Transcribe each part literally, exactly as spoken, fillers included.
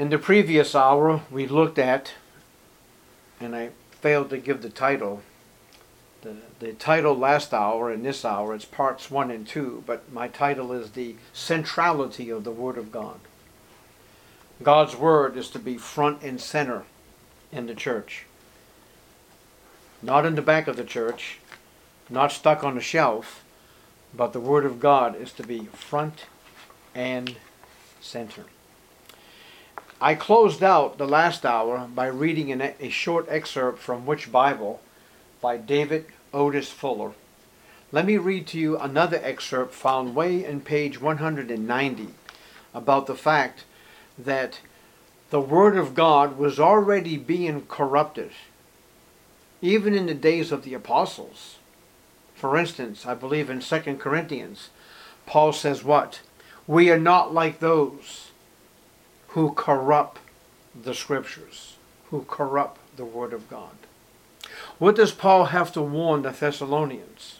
In the previous hour, we looked at, and I failed to give the title, the, the title last hour and this hour, it's parts one and two, but my title is The Centrality of the Word of God. God's Word is to be front and center in the church. Not in the back of the church, not stuck on a shelf, but the Word of God is to be front and center. I closed out the last hour by reading an, a short excerpt from Which Bible by David Otis Fuller. Let me read to you another excerpt found way in page one hundred ninety about the fact that the Word of God was already being corrupted, even in the days of the apostles. For instance, I believe in Second Corinthians, Paul says what? We are not like those who corrupt the Scriptures, who corrupt the Word of God. What does Paul have to warn the Thessalonians?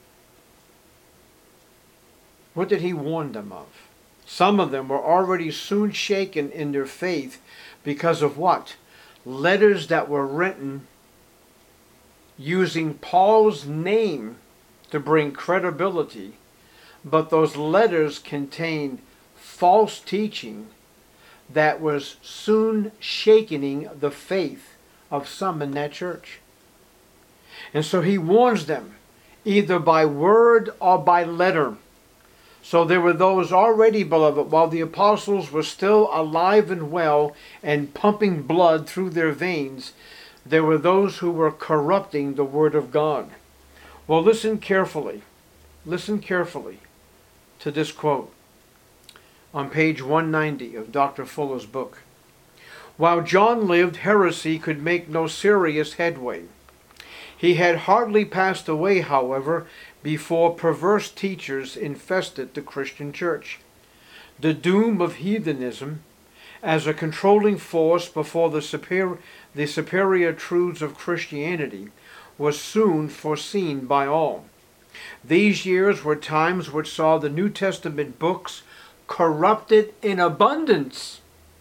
What did he warn them of? Some of them were already soon shaken in their faith because of what? Letters that were written using Paul's name to bring credibility, but those letters contained false teaching that was soon shaking the faith of some in that church. And so he warns them, either by word or by letter. So there were those already, beloved, while the apostles were still alive and well and pumping blood through their veins, there were those who were corrupting the Word of God. Well, listen carefully. Listen carefully to this quote on page one ninety of Doctor Fuller's book. While John lived, heresy could make no serious headway. He had hardly passed away, however, before perverse teachers infested the Christian church. The doom of heathenism as a controlling force before the superior, the superior truths of Christianity was soon foreseen by all. These years were times which saw the New Testament books corrupted in abundance.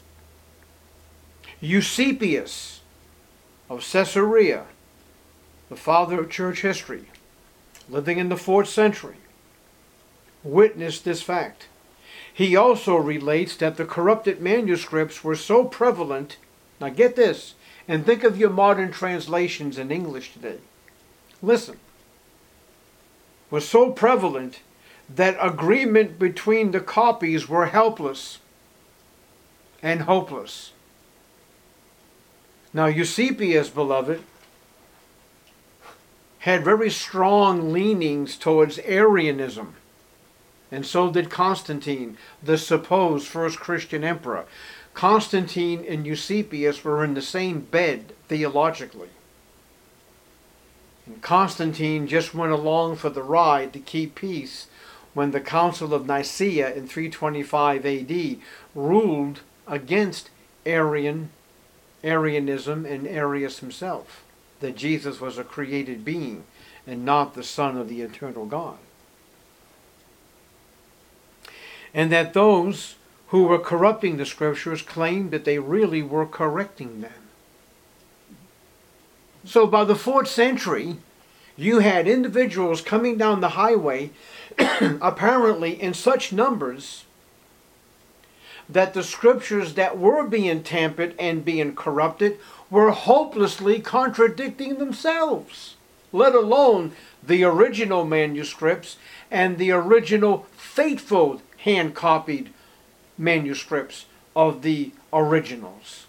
Eusebius of Caesarea, the father of church history, living in the fourth century, witnessed this fact. He also relates that the corrupted manuscripts were so prevalent, now get this, and think of your modern translations in English today. Listen, was so prevalent that agreement between the copies were helpless and hopeless. Now Eusebius, beloved, had very strong leanings towards Arianism, and so did Constantine, the supposed first Christian emperor. Constantine and Eusebius were in the same bed theologically. And Constantine just went along for the ride to keep peace when the Council of Nicaea in three twenty-five A D ruled against Arian, Arianism and Arius himself, that Jesus was a created being and not the Son of the eternal God. And that those who were corrupting the Scriptures claimed that they really were correcting them. So by the fourth century, you had individuals coming down the highway apparently in such numbers that the Scriptures that were being tampered and being corrupted were hopelessly contradicting themselves, let alone the original manuscripts and the original faithful hand-copied manuscripts of the originals.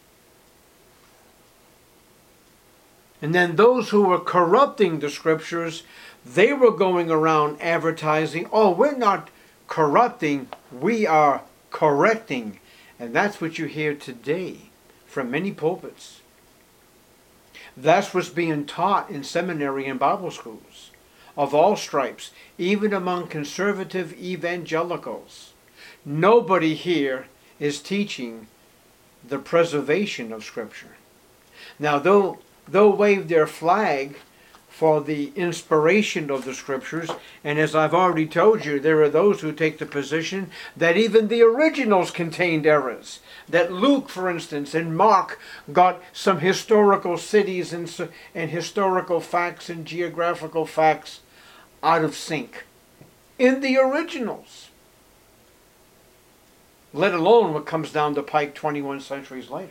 And then those who were corrupting the Scriptures, they were going around advertising, oh, we're not corrupting, we are correcting. And that's what you hear today from many pulpits. That's what's being taught in seminary and Bible schools of all stripes, even among conservative evangelicals. Nobody here is teaching the preservation of Scripture. Now, they'll, they'll wave their flag for the inspiration of the Scriptures. And as I've already told you, there are those who take the position that even the originals contained errors. That Luke, for instance, and Mark got some historical cities and, and historical facts and geographical facts out of sync in the originals, let alone what comes down the pike twenty-one centuries later.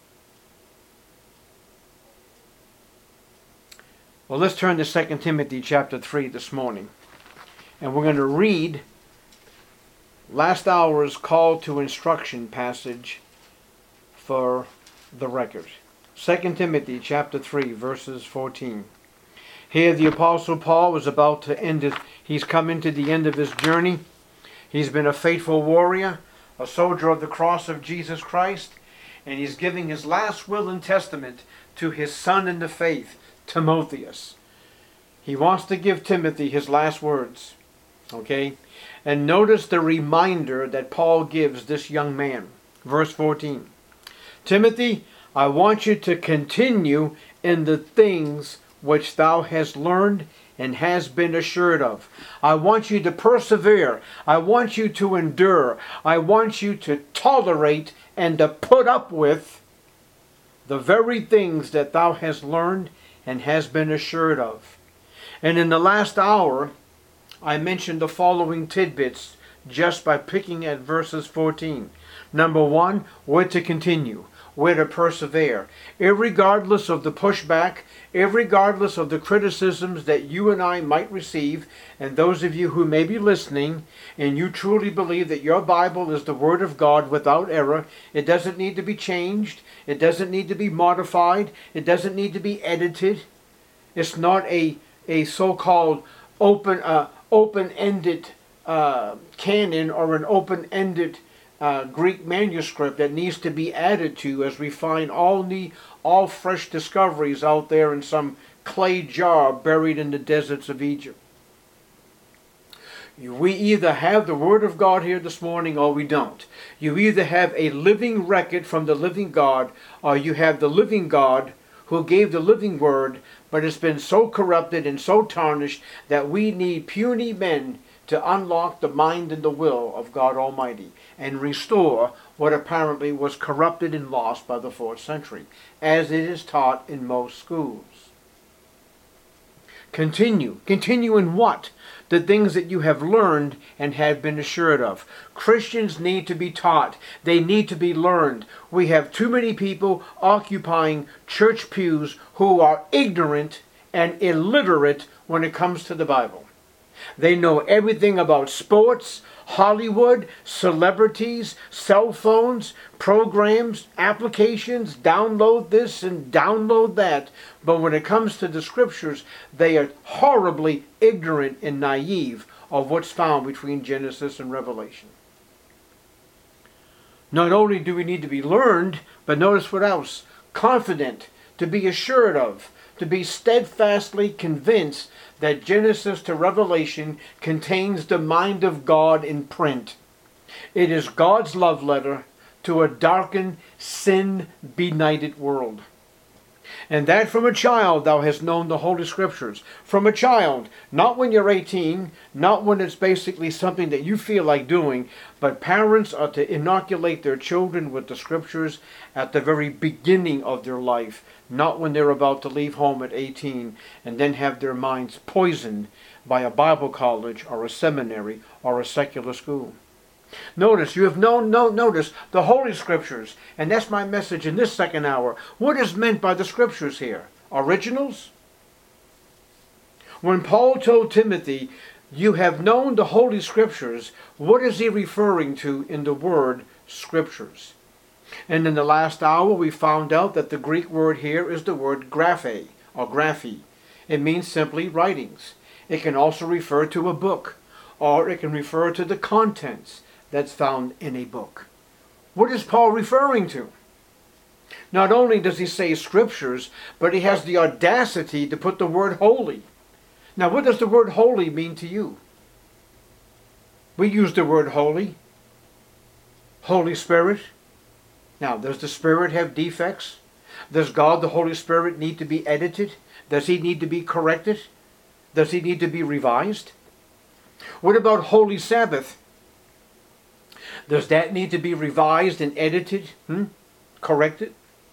Well, let's turn to Second Timothy chapter three this morning. And we're going to read last hour's call to instruction passage for the record. Second Timothy chapter three, verses fourteen. Here the Apostle Paul is about to end it. He's come into the end of his journey. He's been a faithful warrior, a soldier of the cross of Jesus Christ, and he's giving his last will and testament to his son in the faith, Timotheus. He wants to give Timothy his last words. Okay? And notice the reminder that Paul gives this young man. Verse fourteen. Timothy, I want you to continue in the things which thou hast learned and has been assured of. I want you to persevere. I want you to endure. I want you to tolerate and to put up with the very things that thou hast learned and has been assured of. And in the last hour, I mentioned the following tidbits just by picking at verses fourteen. Number one, we're to continue. We're to persevere. Irregardless of the pushback, irregardless of the criticisms that you and I might receive, and those of you who may be listening, and you truly believe that your Bible is the Word of God without error, it doesn't need to be changed, it doesn't need to be modified, it doesn't need to be edited. It's not a, a so-called open, uh, open-ended uh, canon or an open-ended Uh, Greek manuscript that needs to be added to as we find all the all fresh discoveries out there in some clay jar buried in the deserts of Egypt. We either have the Word of God here this morning or we don't. You either have a living record from the living God, or you have the living God who gave the living Word, but it's been so corrupted and so tarnished that we need puny men to unlock the mind and the will of God Almighty and restore what apparently was corrupted and lost by the fourth century, as it is taught in most schools. Continue. Continue in what? The things that you have learned and have been assured of. Christians need to be taught. They need to be learned. We have too many people occupying church pews who are ignorant and illiterate when it comes to the Bible. They know everything about sports, Hollywood, celebrities, cell phones, programs, applications, download this and download that. But when it comes to the Scriptures, they are horribly ignorant and naive of what's found between Genesis and Revelation. Not only do we need to be learned, but notice what else? Confident, to be assured of, to be steadfastly convinced that Genesis to Revelation contains the mind of God in print. It is God's love letter to a darkened, sin-benighted world. And that from a child thou hast known the Holy Scriptures. From a child, not when you're eighteen, not when it's basically something that you feel like doing, but parents are to inoculate their children with the Scriptures at the very beginning of their life, not when they're about to leave home at eighteen and then have their minds poisoned by a Bible college or a seminary or a secular school. Notice, you have known, no, notice the Holy Scriptures, and that's my message in this second hour. What is meant by the Scriptures here? Originals? When Paul told Timothy, you have known the Holy Scriptures, what is he referring to in the word Scriptures? And in the last hour we found out that the Greek word here is the word graphe, or graphi. It means simply writings. It can also refer to a book, or it can refer to the contents that's found in a book. What is Paul referring to? Not only does he say Scriptures, but he has the audacity to put the word holy. Now, what does the word holy mean to you? We use the word holy. Holy Spirit. Now, does the Spirit have defects? Does God the Holy Spirit need to be edited? Does he need to be corrected? Does he need to be revised? What about Holy Sabbath? Does that need to be revised and edited? Hmm? Corrected?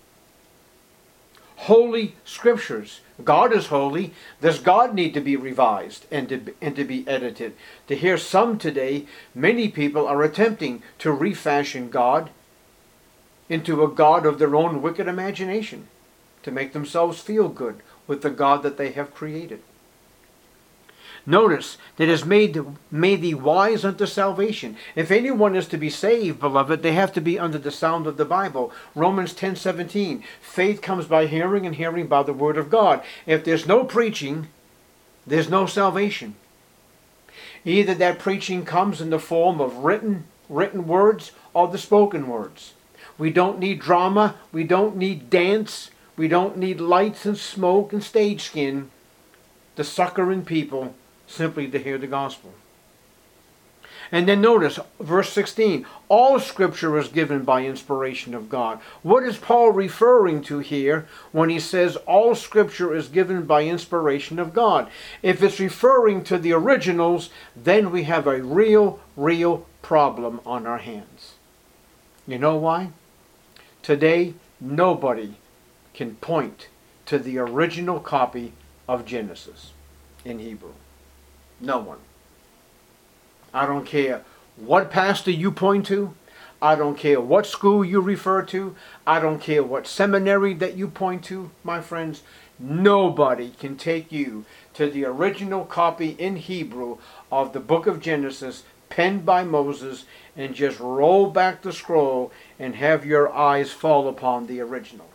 Holy Scriptures. God is holy. Does God need to be revised and to, and to be edited? To hear some today, many people are attempting to refashion God into a God of their own wicked imagination, to make themselves feel good with the God that they have created. Notice that it is made, made thee wise unto salvation. If anyone is to be saved, beloved, they have to be under the sound of the Bible. Romans ten seventeen. Faith comes by hearing, and hearing by the word of God. If there's no preaching, there's no salvation. Either that preaching comes in the form of written, written words or the spoken words. We don't need drama. We don't need dance. We don't need lights and smoke and stage skin to succor in people simply to hear the gospel. And then notice verse sixteen. All Scripture is given by inspiration of God. What is Paul referring to here when he says all Scripture is given by inspiration of God? If it's referring to the originals, then we have a real, real problem on our hands. You know why? Today, nobody can point to the original copy of Genesis in Hebrew. No one. I don't care what pastor you point to. I don't care what school you refer to. I don't care what seminary that you point to, my friends. Nobody can take you to the original copy in Hebrew of the book of Genesis penned by Moses and just roll back the scroll and have your eyes fall upon the original.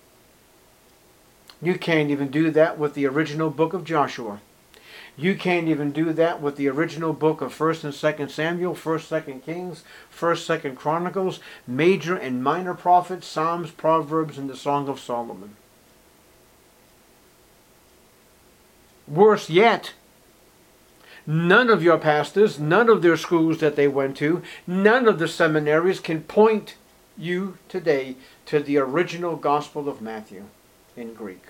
You can't even do that with the original book of Joshua. You can't even do that with the original book of First and Second Samuel, First, Second Kings, First, Second Chronicles, major and minor prophets, Psalms, Proverbs, and the Song of Solomon. Worse yet, none of your pastors, none of their schools that they went to, none of the seminaries can point you today to the original Gospel of Matthew in Greek.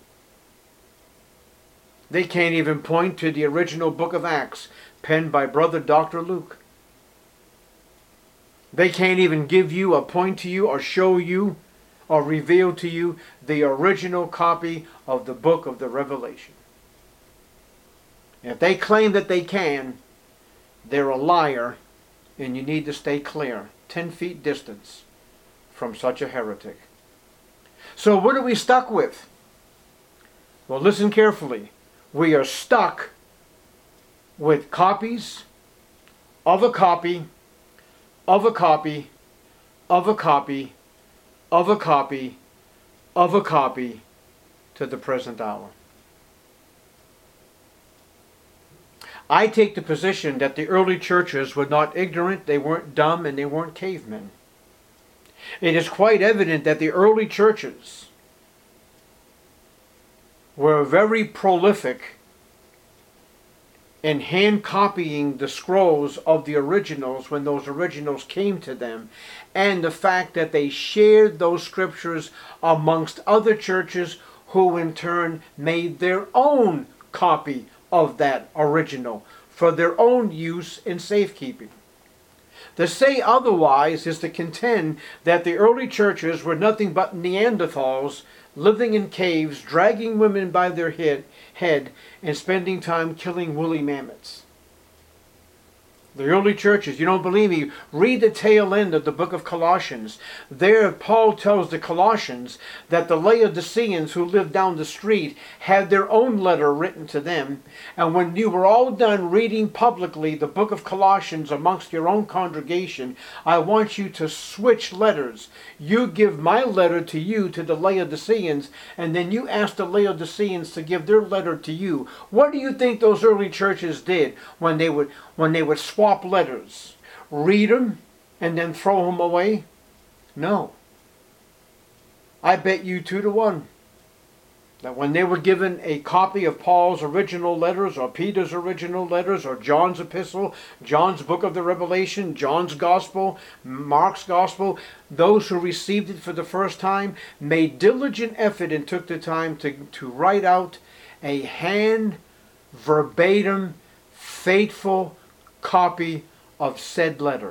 They can't even point to the original book of Acts, penned by Brother Doctor Luke. They can't even give you or point to you or show you or reveal to you the original copy of the book of the Revelation. If they claim that they can, they're a liar, and you need to stay clear, ten feet distance from such a heretic. So what are we stuck with? Well, listen carefully. We are stuck with copies of a copy, of a copy, of a copy, of a copy, of a copy to the present hour. I take the position that the early churches were not ignorant, they weren't dumb, and they weren't cavemen. It is quite evident that the early churches were very prolific in hand copying the scrolls of the originals when those originals came to them, and the fact that they shared those scriptures amongst other churches who in turn made their own copy of that original for their own use in safekeeping. To say otherwise is to contend that the early churches were nothing but Neanderthals living in caves, dragging women by their head, head and spending time killing woolly mammoths. The early churches, you don't believe me, read the tail end of the book of Colossians. There Paul tells the Colossians that the Laodiceans who lived down the street had their own letter written to them. And when you were all done reading publicly the book of Colossians amongst your own congregation, I want you to switch letters. You give my letter to you, to the Laodiceans, and then you ask the Laodiceans to give their letter to you. What do you think those early churches did when they would when they would swap letters? Read them and then throw them away? No. I bet you two to one That when they were given a copy of Paul's original letters, or Peter's original letters, or John's epistle, John's book of the Revelation, John's gospel, Mark's gospel, those who received it for the first time made diligent effort and took the time to, to write out a hand, verbatim, faithful copy of said letter.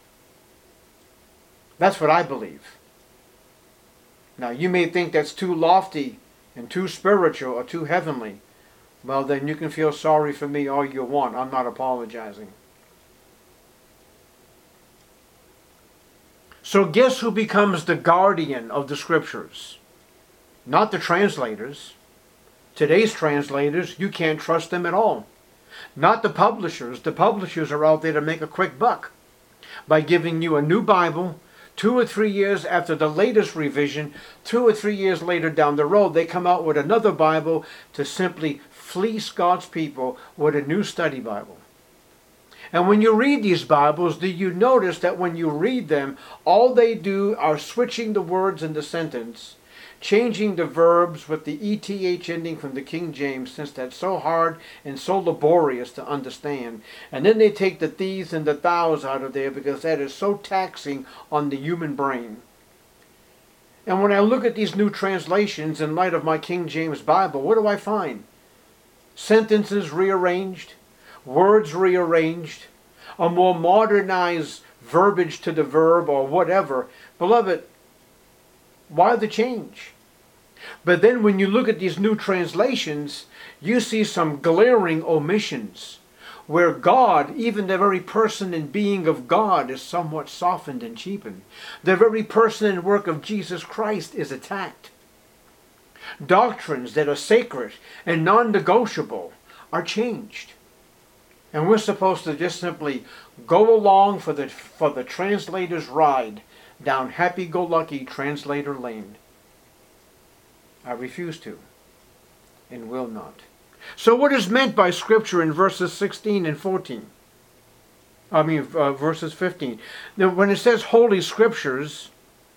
That's what I believe. Now, you may think that's too lofty and too spiritual or too heavenly. Well, then you can feel sorry for me all you want. I'm not apologizing. So guess who becomes the guardian of the Scriptures? Not the translators. Today's translators, you can't trust them at all. Not the publishers. The publishers are out there to make a quick buck by giving you a new Bible. Two or three years after the latest revision, two or three years later down the road, they come out with another Bible to simply fleece God's people with a new study Bible. And when you read these Bibles, do you notice that when you read them, all they do are switching the words in the sentence, changing the verbs with the E T H ending from the King James, since that's so hard and so laborious to understand. And then they take the these and the thous out of there because that is so taxing on the human brain. And when I look at these new translations in light of my King James Bible, what do I find? Sentences rearranged, words rearranged, a more modernized verbiage to the verb or whatever. Beloved, why the change? But then when you look at these new translations, you see some glaring omissions where God, even the very person and being of God, is somewhat softened and cheapened. The very person and work of Jesus Christ is attacked. Doctrines that are sacred and non-negotiable are changed. And we're supposed to just simply go along for the, for the translator's ride down happy-go-lucky translator lane. I refuse to and will not. So what is meant by Scripture in verses sixteen and fourteen? I mean uh, verses fifteen. Now, when it says Holy Scriptures,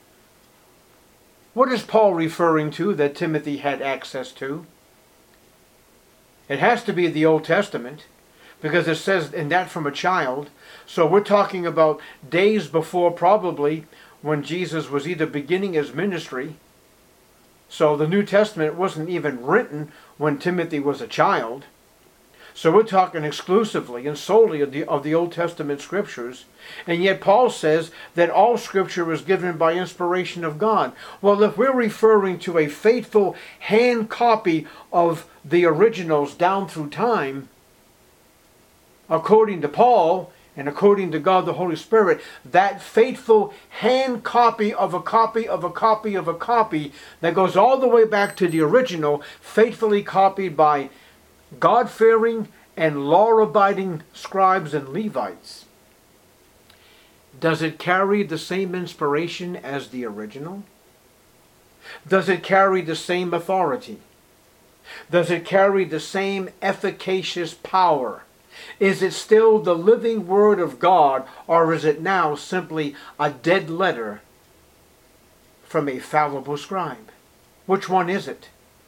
what is Paul referring to that Timothy had access to? It has to be the Old Testament, because it says, and that from a child. So we're talking about days before, probably, when Jesus was either beginning his ministry. So the New Testament wasn't even written when Timothy was a child. So we're talking exclusively and solely of the, of the Old Testament Scriptures. And yet Paul says that all Scripture was given by inspiration of God. Well, if we're referring to a faithful hand copy of the originals down through time, according to Paul, and according to God the Holy Spirit, that faithful hand copy of a copy of a copy of a copy that goes all the way back to the original, faithfully copied by God-fearing and law-abiding scribes and Levites. Does it carry the same inspiration as the original? Does it carry the same authority? Does it carry the same efficacious power? Is it still the living Word of God, or is it now simply a dead letter from a fallible scribe? Which one is it?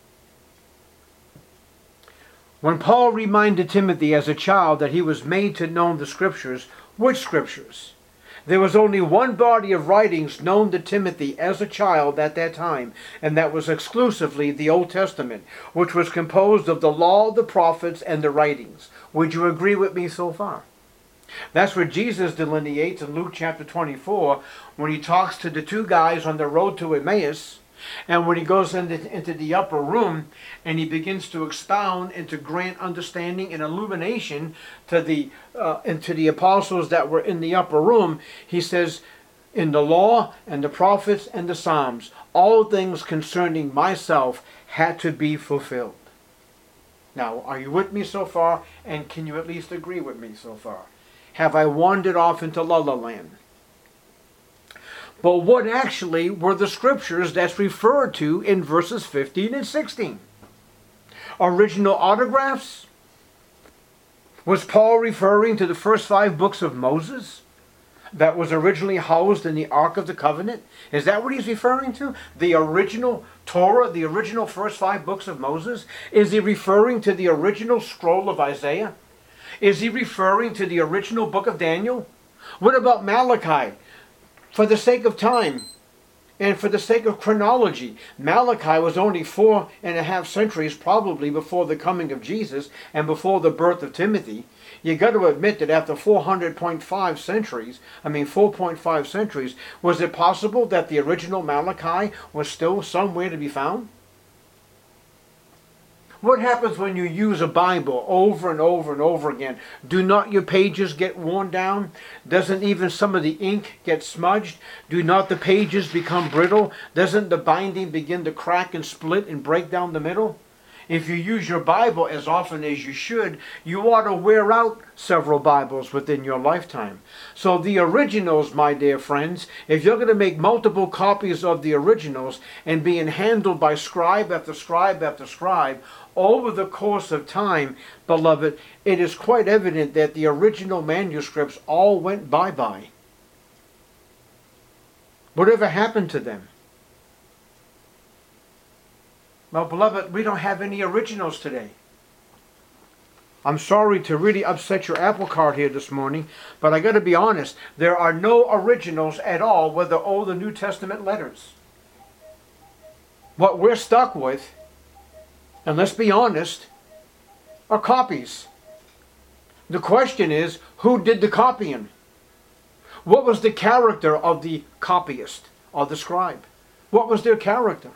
When Paul reminded Timothy as a child that he was made to know the Scriptures, which Scriptures? There was only one body of writings known to Timothy as a child at that time, and that was exclusively the Old Testament, which was composed of the law, the prophets, and the writings. Would you agree with me so far? That's what Jesus delineates in Luke chapter twenty-four when he talks to the two guys on the road to Emmaus, and when he goes into, into the upper room and he begins to expound and to grant understanding and illumination to the uh, and to the apostles that were in the upper room, he says, in the law and the prophets and the Psalms, all things concerning myself had to be fulfilled. Now, are you with me so far? And can you at least agree with me so far? Have I wandered off into la la land? But what actually were the Scriptures that's referred to in verses fifteen and sixteen? Original autographs? Was Paul referring to the first five books of Moses? that was originally housed in the Ark of the Covenant? Is that what he's referring to? The original Torah, the original first five books of Moses? Is he referring to the original scroll of Isaiah? Is he referring to the original book of Daniel? What about Malachi? For the sake of time and for the sake of chronology, Malachi was only four and a half centuries probably before the coming of Jesus and before the birth of Timothy. You got to admit that after four hundred point five centuries, I mean four point five centuries, was it possible that the original Malachi was still somewhere to be found? What happens when you use a Bible over and over and over again? Do not your pages get worn down? Doesn't even some of the ink get smudged? Do not the pages become brittle? Doesn't the binding begin to crack and split and break down the middle? If you use your Bible as often as you should, you ought to wear out several Bibles within your lifetime. So the originals, my dear friends, if you're going to make multiple copies of the originals and being handled by scribe after scribe after scribe over the course of time, beloved, it is quite evident that the original manuscripts all went bye-bye. Whatever happened to them? Well, beloved, we don't have any originals today. I'm sorry to really upset your apple cart here this morning, but I got to be honest. There are no originals at all with the Old and New Testament letters. What we're stuck with, and let's be honest, are copies. The question is, who did the copying? What was the character of the copyist or the scribe? What was their character?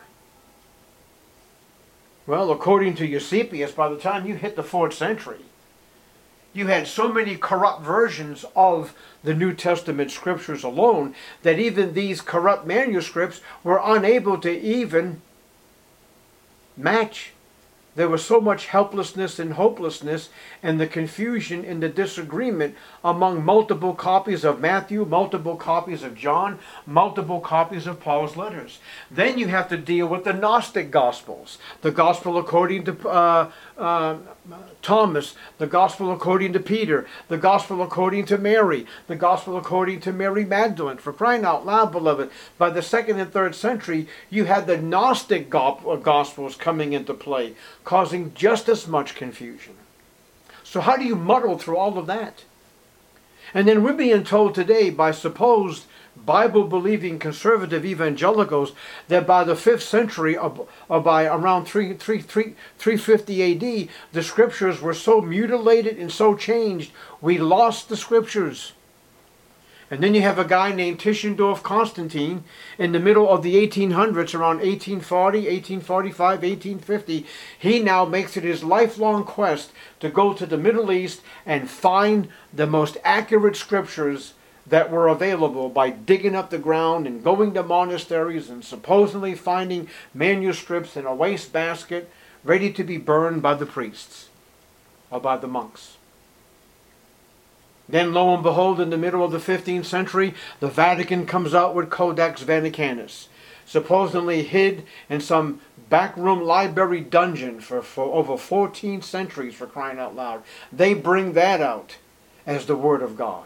Well, according to Eusebius, by the time you hit the fourth century, you had so many corrupt versions of the New Testament scriptures alone that even these corrupt manuscripts were unable to even match. There was so much helplessness and hopelessness and the confusion and the disagreement among multiple copies of Matthew, multiple copies of John, multiple copies of Paul's letters. Then you have to deal with the Gnostic Gospels. The Gospel according to uh, uh, Thomas, the Gospel according to Peter, the Gospel according to Mary, the Gospel according to Mary Magdalene. For crying out loud, beloved, by the second and third century, you had the Gnostic Gospels coming into play, causing just as much confusion. So how do you muddle through all of that? And then we're being told today by supposed Bible-believing conservative evangelicals that by the fifth century, or by around three fifty A D, the scriptures were so mutilated and so changed, we lost the scriptures. And then you have a guy named Tischendorf Constantine in the middle of the eighteen hundreds, around eighteen forty, eighteen forty-five, eighteen fifty. He now makes it his lifelong quest to go to the Middle East and find the most accurate scriptures that were available by digging up the ground and going to monasteries and supposedly finding manuscripts in a wastebasket ready to be burned by the priests or by the monks. Then, lo and behold, in the middle of the fifteenth century, the Vatican comes out with Codex Vaticanus, supposedly hid in some backroom library dungeon for, for over fourteen centuries, for crying out loud. They bring that out as the Word of God.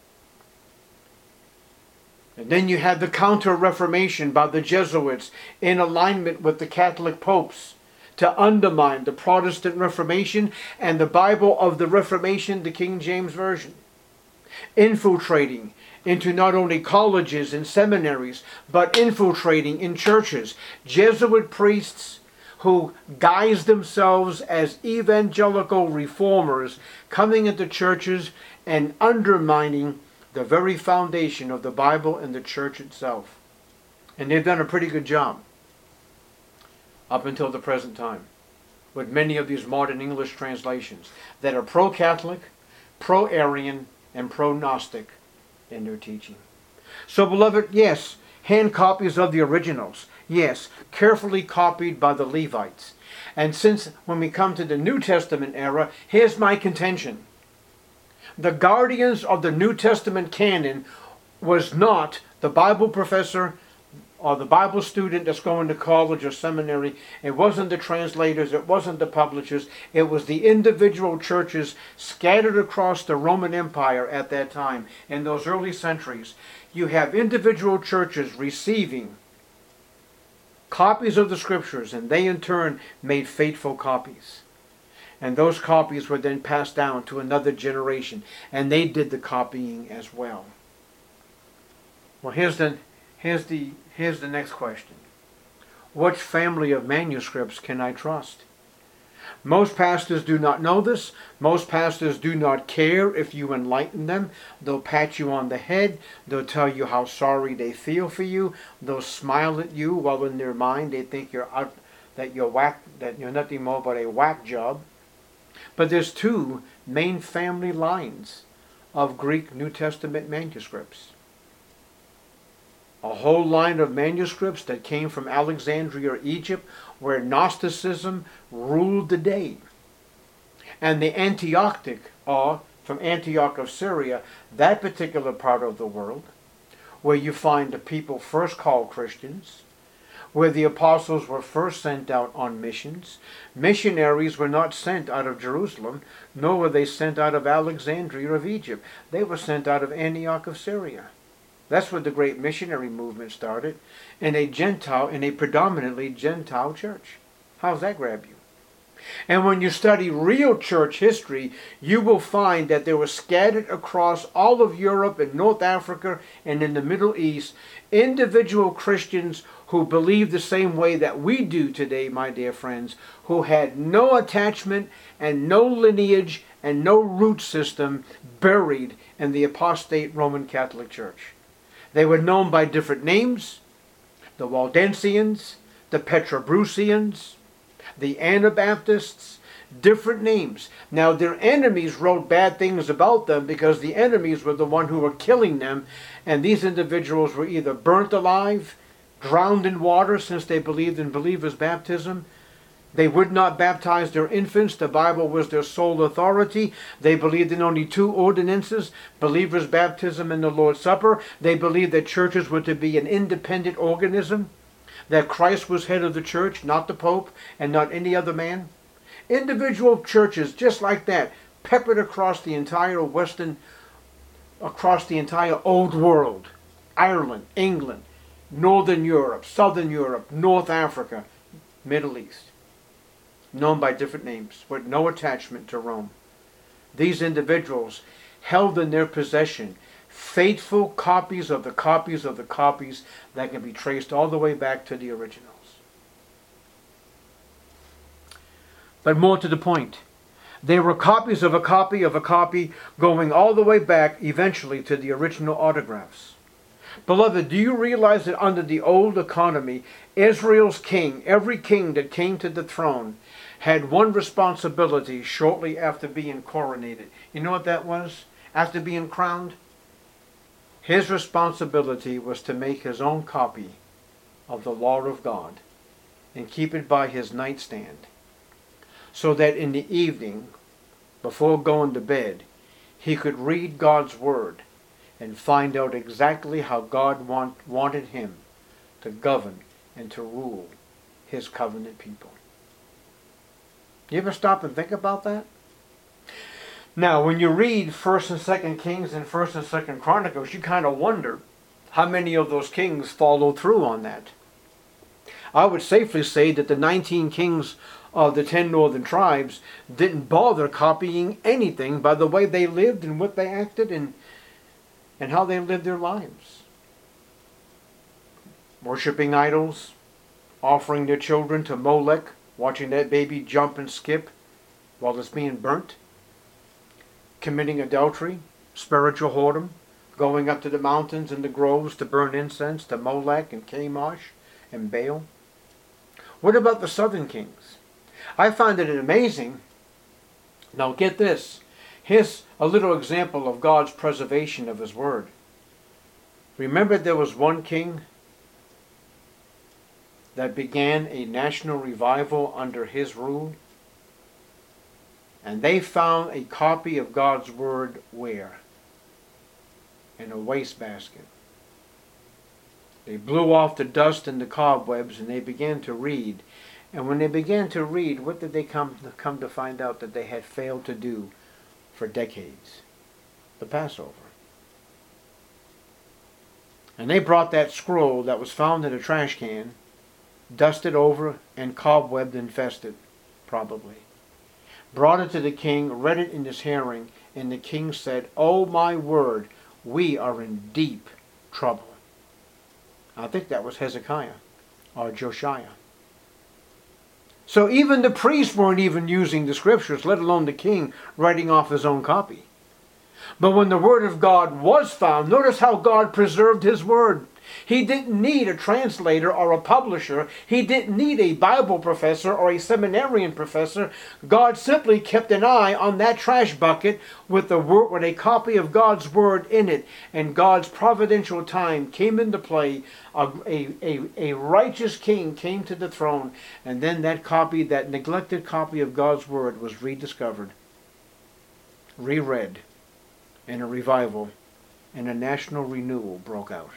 And then you had the Counter-Reformation by the Jesuits in alignment with the Catholic popes to undermine the Protestant Reformation and the Bible of the Reformation, the King James Version. Infiltrating into not only colleges and seminaries, but infiltrating in churches. Jesuit priests who guise themselves as evangelical reformers coming into churches and undermining the very foundation of the Bible and the church itself. And they've done a pretty good job up until the present time with many of these modern English translations that are pro-Catholic, pro-Arian, and pro-Gnostic in their teaching. So, beloved, yes, hand copies of the originals. Yes, carefully copied by the Levites. And since when we come to the New Testament era, here's my contention. The guardians of the New Testament canon was not the Bible professor, or the Bible student that's going to college or seminary. It wasn't the translators, it wasn't the publishers, it was the individual churches scattered across the Roman Empire at that time, in those early centuries. You have individual churches receiving copies of the scriptures, and they in turn made faithful copies. And those copies were then passed down to another generation, and they did the copying as well. Well, here's the, here's the, here's the next question. Which family of manuscripts can I trust? Most pastors do not know this. Most pastors do not care if you enlighten them. They'll pat you on the head. They'll tell you how sorry they feel for you. They'll smile at you while in their mind they think you're out, that you're whack, that you're nothing more but a whack job. But there's two main family lines of Greek New Testament manuscripts. A whole line of manuscripts that came from Alexandria or Egypt, where Gnosticism ruled the day. And the Antiochic, or from Antioch of Syria, that particular part of the world, where you find the people first called Christians, where the apostles were first sent out on missions. Missionaries were not sent out of Jerusalem, nor were they sent out of Alexandria of Egypt. They were sent out of Antioch of Syria. That's where the great missionary movement started, in a Gentile, in a predominantly Gentile church. How's that grab you? And when you study real church history, you will find that they were scattered across all of Europe and North Africa and in the Middle East, individual Christians who believed the same way that we do today, my dear friends, who had no attachment and no lineage and no root system buried in the apostate Roman Catholic Church. They were known by different names: the Waldensians, the Petrobrusians, the Anabaptists, different names. Now their enemies wrote bad things about them because the enemies were the one who were killing them, and these individuals were either burnt alive, drowned in water, since they believed in believers' baptism. They would not baptize their infants. The Bible was their sole authority. They believed in only two ordinances: believers' baptism and the Lord's Supper. They believed that churches were to be an independent organism, that Christ was head of the church, not the Pope, and not any other man. Individual churches just like that, peppered across the entire Western, across the entire Old World. Ireland, England, Northern Europe, Southern Europe, North Africa, Middle East. Known by different names, with no attachment to Rome. These individuals held in their possession faithful copies of the copies of the copies that can be traced all the way back to the originals. But more to the point, they were copies of a copy of a copy going all the way back eventually to the original autographs. Beloved, do you realize that under the old economy, Israel's king, every king that came to the throne, had one responsibility shortly after being coronated? You know what that was? After being crowned? His responsibility was to make his own copy of the law of God and keep it by his nightstand, so that in the evening, before going to bed, he could read God's word and find out exactly how God want, wanted him to govern and to rule his covenant people. You ever stop and think about that? Now, when you read First and Second Kings and First and Second Chronicles, you kind of wonder how many of those kings followed through on that. I would safely say that the nineteen kings of the ten northern tribes didn't bother copying anything by the way they lived and what they acted and, and how they lived their lives. Worshipping idols, offering their children to Molech, watching that baby jump and skip while it's being burnt, committing adultery, spiritual whoredom, going up to the mountains and the groves to burn incense to Molech and Chemosh and Baal. What about the southern kings? I find it amazing. Now get this. Here's a little example of God's preservation of his word. Remember, there was one king that began a national revival under his rule? And they found a copy of God's word where? In a wastebasket. They blew off the dust and the cobwebs, and they began to read. And when they began to read, what did they come to, come to find out that they had failed to do for decades? The Passover. And they brought that scroll that was found in a trash can, dusted over and cobwebbed infested, probably. Brought it to the king, read it in his hearing, and the king said, "Oh my word, we are in deep trouble." I think that was Hezekiah or Josiah. So even the priests weren't even using the scriptures, let alone the king writing off his own copy. But when the word of God was found, notice how God preserved his word. He didn't need a translator or a publisher. He didn't need a Bible professor or a seminarian professor. God simply kept an eye on that trash bucket with the word, with a copy of God's word in it. And God's providential time came into play. A, a, a, a righteous king came to the throne. And then that copy, that neglected copy of God's word was rediscovered, reread, and a revival and a national renewal broke out.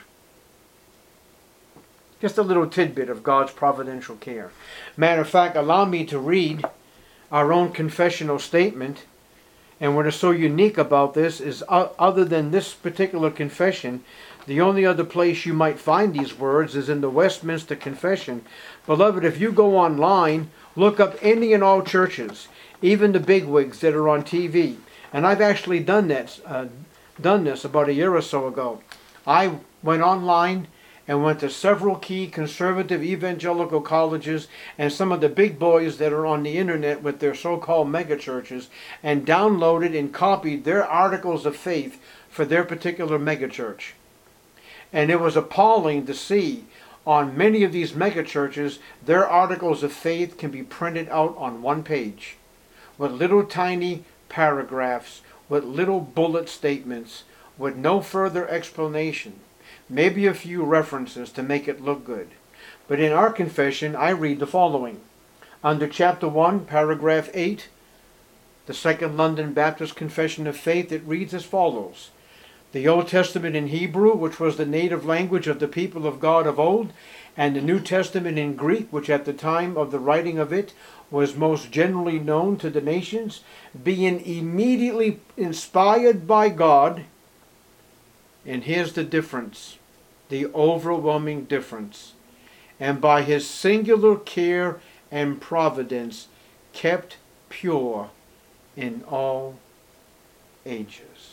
Just a little tidbit of God's providential care. Matter of fact, allow me to read our own confessional statement. And what is so unique about this is, uh, other than this particular confession, the only other place you might find these words is in the Westminster Confession. Beloved, if you go online, look up any and all churches, even the bigwigs that are on T V. And I've actually done that, uh, done this about a year or so ago. I went online and went to several key conservative evangelical colleges and some of the big boys that are on the internet with their so-called megachurches, and downloaded and copied their articles of faith for their particular megachurch. And it was appalling to see on many of these megachurches, their articles of faith can be printed out on one page with little tiny paragraphs, with little bullet statements, with no further explanation. Maybe a few references to make it look good. But in our confession, I read the following. Under chapter one, paragraph eight, the Second London Baptist Confession of Faith, it reads as follows. The Old Testament in Hebrew, which was the native language of the people of God of old, and the New Testament in Greek, which at the time of the writing of it was most generally known to the nations, being immediately inspired by God. And here's the difference, the overwhelming difference. And by his singular care and providence, kept pure in all ages.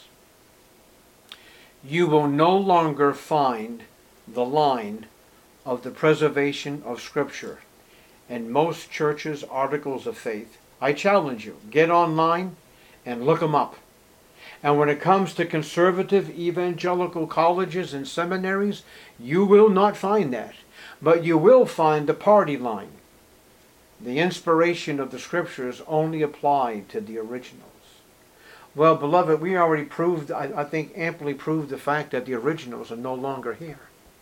You will no longer find the line of the preservation of Scripture in most churches' articles of faith. I challenge you, get online and look them up. And when it comes to conservative evangelical colleges and seminaries, you will not find that. But you will find the party line. The inspiration of the Scriptures only applied to the originals. Well, beloved, we already proved, I, I think amply proved the fact that the originals are no longer here.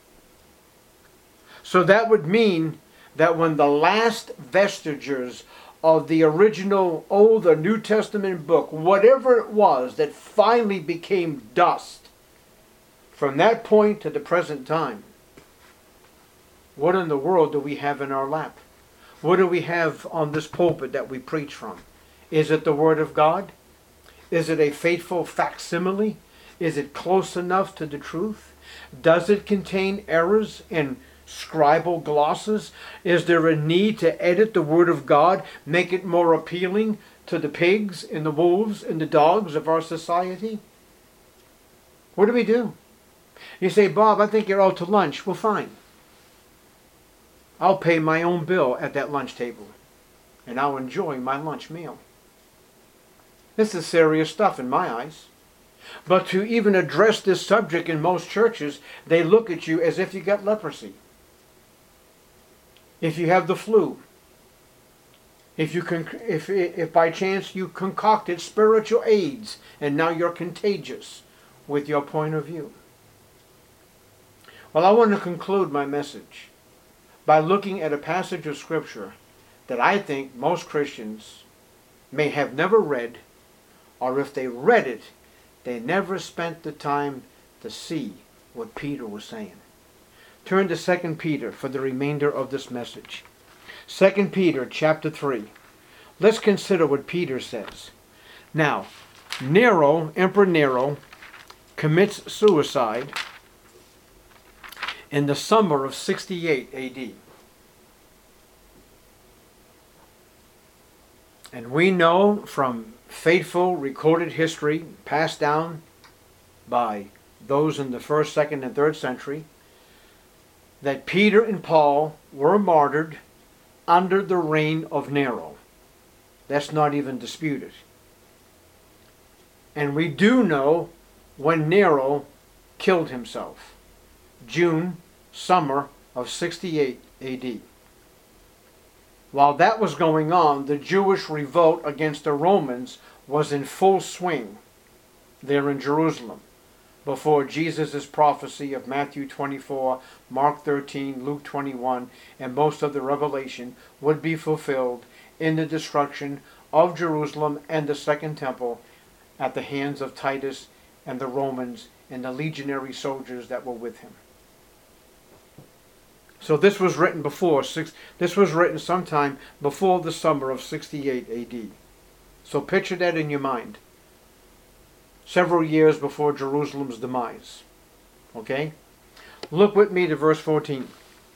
So that would mean that when the last vestiges of the original Old or New Testament book, whatever it was that finally became dust, from that point to the present time, what in the world do we have in our lap? What do we have on this pulpit that we preach from? Is it the Word of God? Is it a faithful facsimile? Is it close enough to the truth? Does it contain errors and scribal glosses? Is there a need to edit the Word of God, make it more appealing to the pigs and the wolves and the dogs of our society? What do we do? You say, Bob, I think you're out to lunch. Well, fine. I'll pay my own bill at that lunch table, and I'll enjoy my lunch meal. This is serious stuff in my eyes. But to even address this subject in most churches, they look at you as if you got leprosy. If you have the flu, if you con- if, if by chance you concocted spiritual AIDS and now you're contagious with your point of view. Well, I want to conclude my message by looking at a passage of Scripture that I think most Christians may have never read, or if they read it, they never spent the time to see what Peter was saying. turn to Second Peter for the remainder of this message. Second Peter chapter three. Let's consider what Peter says. Now, Nero, Emperor Nero, commits suicide in the summer of sixty-eight A D. And we know from faithful recorded history passed down by those in the first, second, and third century that Peter and Paul were martyred under the reign of Nero. That's not even disputed. And we do know when Nero killed himself. June, summer of sixty-eight A D. While that was going on, the Jewish revolt against the Romans was in full swing there in Jerusalem, before Jesus' prophecy of Matthew twenty-four, Mark thirteen, Luke twenty-one, and most of the Revelation would be fulfilled in the destruction of Jerusalem and the Second Temple at the hands of Titus and the Romans and the legionary soldiers that were with him. So this was written before, six, this was written sometime before the summer of sixty-eight A D. So picture that in your mind. Several years before Jerusalem's demise. Okay? Look with me to verse fourteen.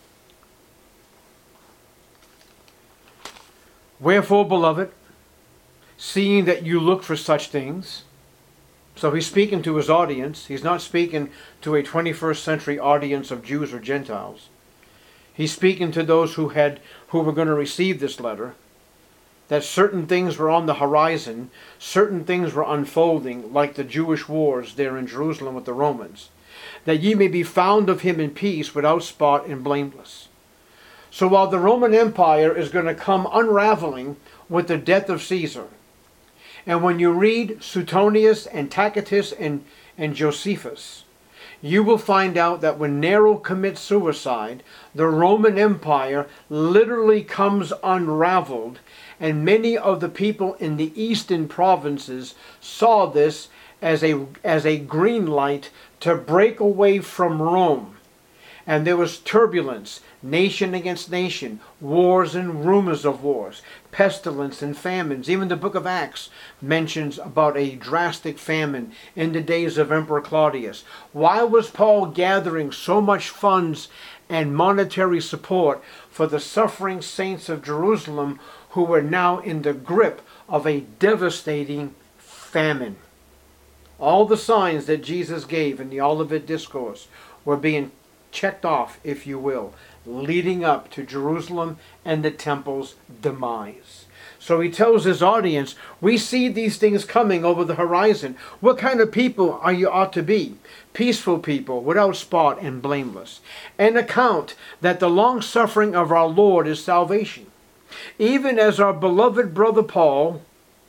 Wherefore, beloved, seeing that you look for such things. So he's speaking to his audience. He's not speaking to a twenty-first century audience of Jews or Gentiles. He's speaking to those who had who were going to receive this letter, that certain things were on the horizon, certain things were unfolding, like the Jewish wars there in Jerusalem with the Romans, that ye may be found of him in peace, without spot and blameless. So while the Roman Empire is going to come unraveling with the death of Caesar, and when you read Suetonius and Tacitus and, and Josephus, you will find out that when Nero commits suicide, the Roman Empire literally comes unraveled, and many of the people in the eastern provinces saw this as a, as a green light to break away from Rome. And there was turbulence, nation against nation, wars and rumors of wars, pestilence and famines. Even the book of Acts mentions about a drastic famine in the days of Emperor Claudius. Why was Paul gathering so much funds and monetary support for the suffering saints of Jerusalem who were now in the grip of a devastating famine? All the signs that Jesus gave in the Olivet Discourse were being checked off, if you will, leading up to Jerusalem and the temple's demise. So he tells his audience, we see these things coming over the horizon. What kind of people are you ought to be? Peaceful people, without spot and blameless. And account that the long suffering of our Lord is salvation. Even as our beloved brother Paul,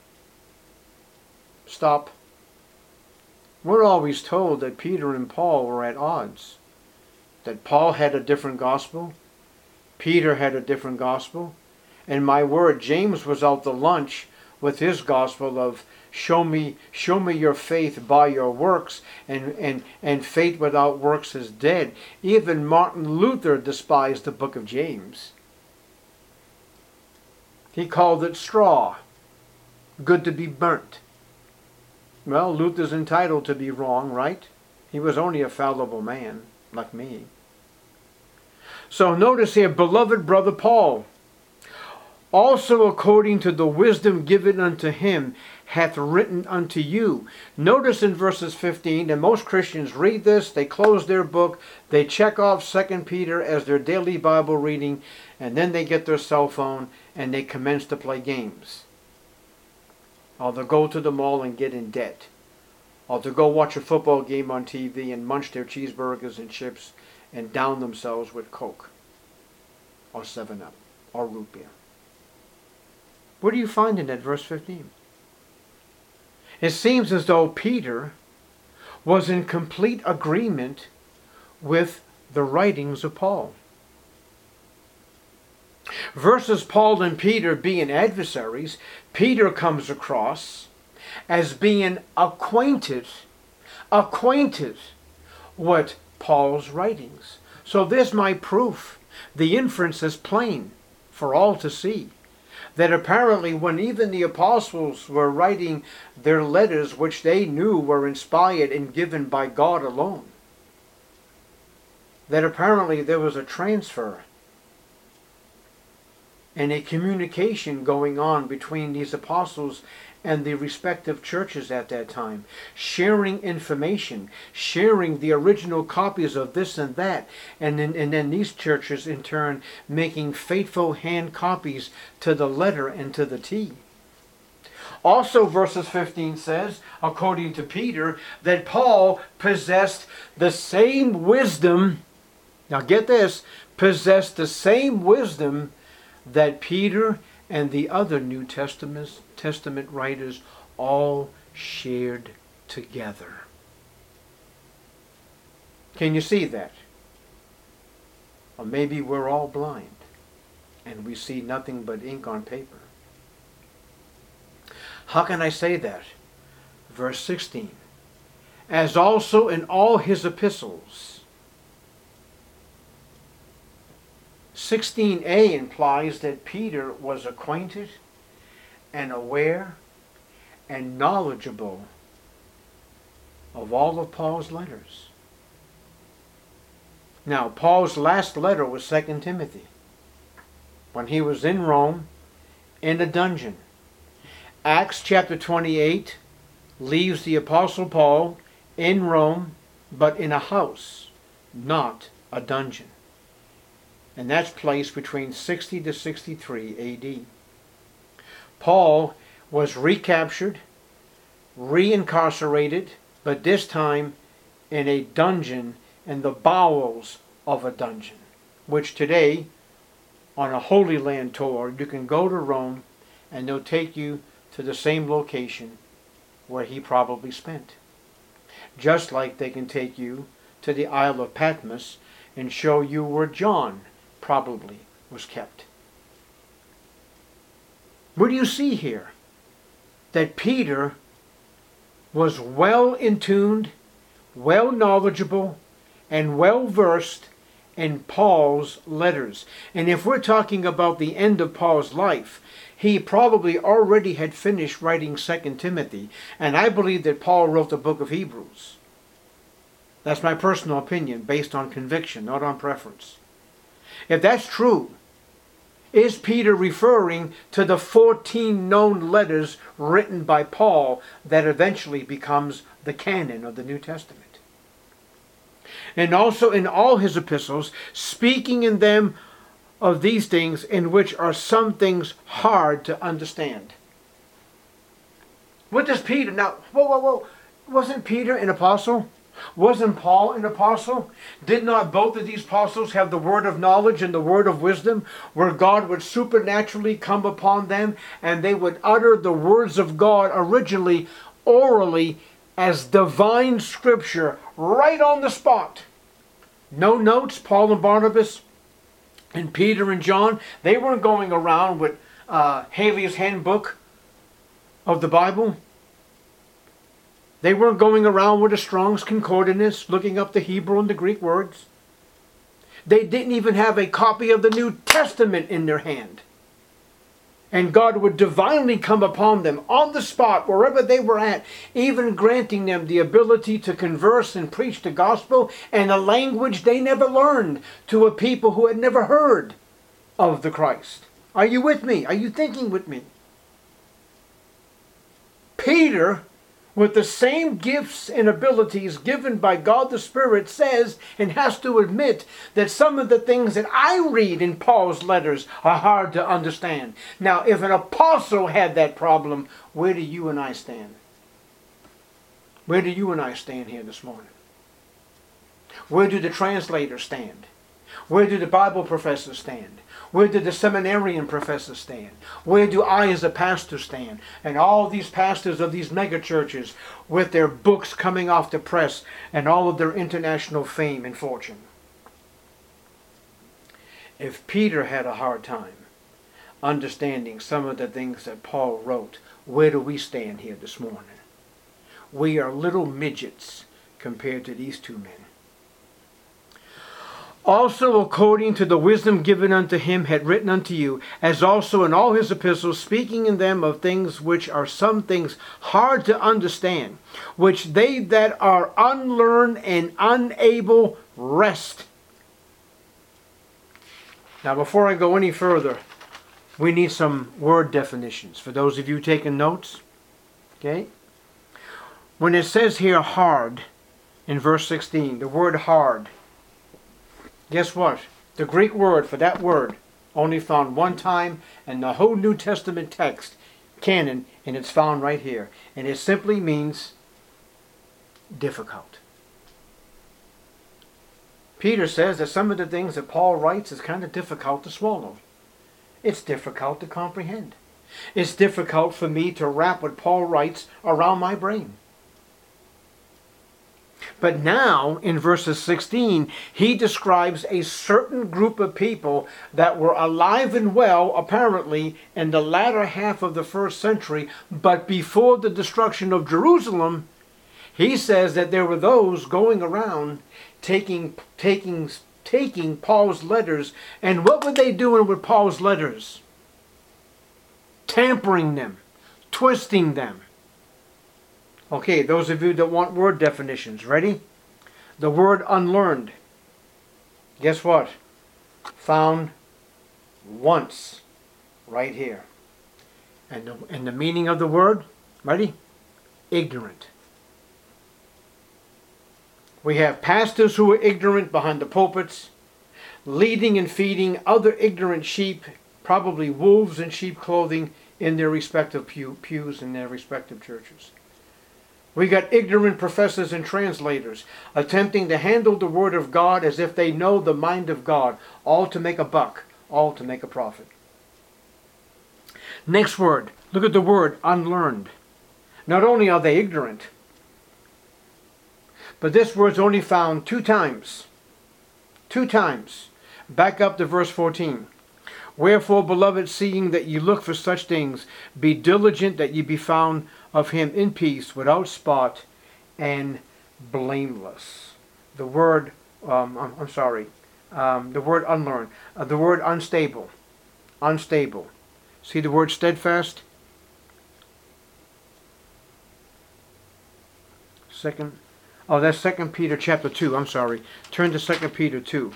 stop. We're always told that Peter and Paul were at odds. That Paul had a different gospel, Peter had a different gospel, and my word, James was out to lunch with his gospel of show me, show me your faith by your works, and, and, and faith without works is dead. Even Martin Luther despised the book of James. He called it straw, good to be burnt. Well, Luther's entitled to be wrong, right? He was only a fallible man, like me. So notice here, beloved brother Paul, also according to the wisdom given unto him, hath written unto you. Notice in verses fifteen, and most Christians read this, they close their book, they check off Second Peter as their daily Bible reading, and then they get their cell phone and they commence to play games. Or they'll go to the mall and get in debt. Or to go watch a football game on T V and munch their cheeseburgers and chips and down themselves with Coke or seven up or root beer. What do you find in that verse fifteen? It seems as though Peter was in complete agreement with the writings of Paul. Versus Paul and Peter being adversaries, Peter comes across as being acquainted, acquainted with Paul's writings. So there's my proof. The inference is plain for all to see. That apparently when even the apostles were writing their letters, which they knew were inspired and given by God alone, that apparently there was a transfer and a communication going on between these apostles and the respective churches at that time, sharing information, sharing the original copies of this and that, and then, and then these churches in turn making faithful hand copies to the letter and to the T. Also, verses fifteen says, according to Peter, that Paul possessed the same wisdom, now get this, possessed the same wisdom that Peter and the other New Testament, Testament writers all shared together. Can you see that? Or maybe we're all blind and we see nothing but ink on paper. How can I say that? Verse sixteen. As also in all his epistles. sixteen a implies that Peter was acquainted and aware and knowledgeable of all of Paul's letters. Now, Paul's last letter was Second Timothy, when he was in Rome, in a dungeon. Acts chapter twenty-eight leaves the Apostle Paul in Rome, but in a house, not a dungeon. And that's placed between sixty to sixty-three A D. Paul was recaptured, re-incarcerated, but this time in a dungeon, in the bowels of a dungeon, which today, on a Holy Land tour, you can go to Rome and they'll take you to the same location where he probably spent. Just like they can take you to the Isle of Patmos and show you where John probably was kept. What do you see here? That Peter was well in tuned, well knowledgeable, and well versed in Paul's letters. And if we're talking about the end of Paul's life, he probably already had finished writing Second Timothy. And I believe that Paul wrote the book of Hebrews. That's my personal opinion, based on conviction, not on preference. If that's true, is Peter referring to the fourteen known letters written by Paul that eventually becomes the canon of the New Testament? And also in all his epistles, speaking in them of these things in which are some things hard to understand. What does Peter, now, whoa, whoa, whoa, wasn't Peter an apostle? Wasn't Paul an apostle? Did not both of these apostles have the word of knowledge and the word of wisdom, where God would supernaturally come upon them and they would utter the words of God originally orally as divine scripture right on the spot? No notes, Paul and Barnabas and Peter and John, they weren't going around with uh, Haley's Handbook of the Bible. They weren't going around with a Strong's Concordance, looking up the Hebrew and the Greek words. They didn't even have a copy of the New Testament in their hand. And God would divinely come upon them on the spot, wherever they were at, even granting them the ability to converse and preach the gospel in a language they never learned to a people who had never heard of the Christ. Are you with me? Are you thinking with me? Peter, with the same gifts and abilities given by God the Spirit, says and has to admit that some of the things that I read in Paul's letters are hard to understand. Now, if an apostle had that problem, where do you and I stand? Where do you and I stand here this morning? Where do the translators stand? Where do the Bible professors stand? Where do the seminarian professors stand? Where do I as a pastor stand? And all these pastors of these mega churches with their books coming off the press and all of their international fame and fortune. If Peter had a hard time understanding some of the things that Paul wrote, where do we stand here this morning? We are little midgets compared to these two men. Also according to the wisdom given unto him had written unto you, as also in all his epistles, speaking in them of things which are some things hard to understand, which they that are unlearned and unable wrest. Now before I go any further, we need some word definitions. For those of you taking notes, okay? When it says here hard, in verse sixteen, the word hard, guess what? The Greek word for that word only found one time in the whole New Testament text, canon, and it's found right here. And it simply means difficult. Peter says that some of the things that Paul writes is kind of difficult to swallow. It's difficult to comprehend. It's difficult for me to wrap what Paul writes around my brain. But now, in verses sixteen, he describes a certain group of people that were alive and well, apparently, in the latter half of the first century, but before the destruction of Jerusalem. He says that there were those going around taking, taking, taking Paul's letters, and what were they doing with Paul's letters? Tampering them, twisting them. Okay, those of you that want word definitions, ready? The word unlearned, guess what? Found once, right here. And the, and the meaning of the word, ready? Ignorant. We have pastors who are ignorant behind the pulpits, leading and feeding other ignorant sheep, probably wolves in sheep clothing, in their respective pew, pews in their respective churches. We got ignorant professors and translators attempting to handle the Word of God as if they know the mind of God, all to make a buck, all to make a profit. Next word, look at the word unlearned. Not only are they ignorant, but this word's only found two times. Two times. Back up to verse fourteen. Wherefore, beloved, seeing that ye look for such things, be diligent that ye be found of him in peace, without spot, and blameless. The word, um, I'm, I'm sorry, um, the word unlearned, uh, the word unstable, unstable. See the word steadfast? Second, oh, that's Second Peter chapter two. I'm sorry. Turn to Second Peter two.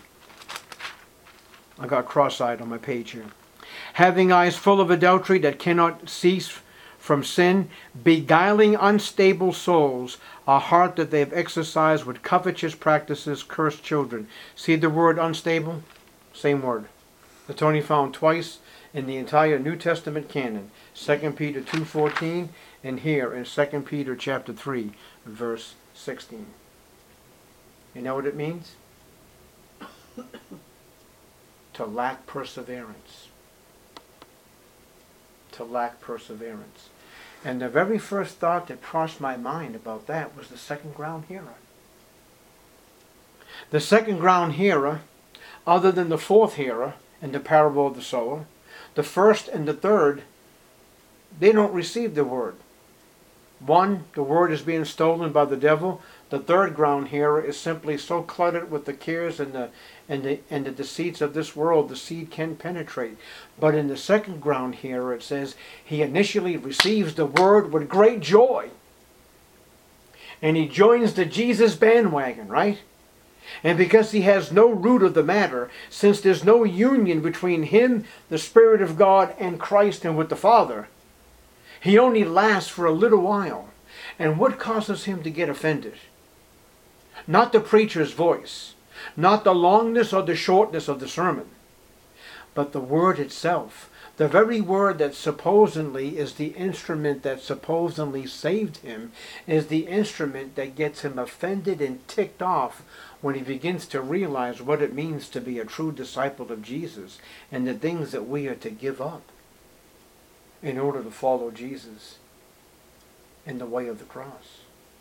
I got cross-eyed on my page here. Having eyes full of adultery that cannot cease from sin, beguiling unstable souls, a heart that they have exercised with covetous practices, cursed children. See the word unstable? Same word. It's only found twice in the entire New Testament canon. Second Peter two fourteen and here in Second Peter chapter three, verse sixteen. You know what it means? To lack perseverance. To lack perseverance. And the very first thought that crossed my mind about that was the second ground hearer. The second ground hearer, other than the fourth hearer in the parable of the sower, the first and the third, they don't receive the word. One, the word is being stolen by the devil. The third ground hearer is simply so cluttered with the cares and the and the and the deceits of this world, the seed can penetrate. But in the second ground hearer, it says he initially receives the word with great joy, and he joins the Jesus bandwagon, right? And because he has no root of the matter, since there's no union between him, the Spirit of God, and Christ and with the Father, he only lasts for a little while. And what causes him to get offended? Not the preacher's voice, not the longness or the shortness of the sermon, but the word itself. The very word that supposedly is the instrument that supposedly saved him is the instrument that gets him offended and ticked off when he begins to realize what it means to be a true disciple of Jesus and the things that we are to give up in order to follow Jesus in the way of the cross.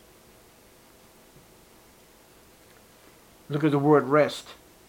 Look at the word rest.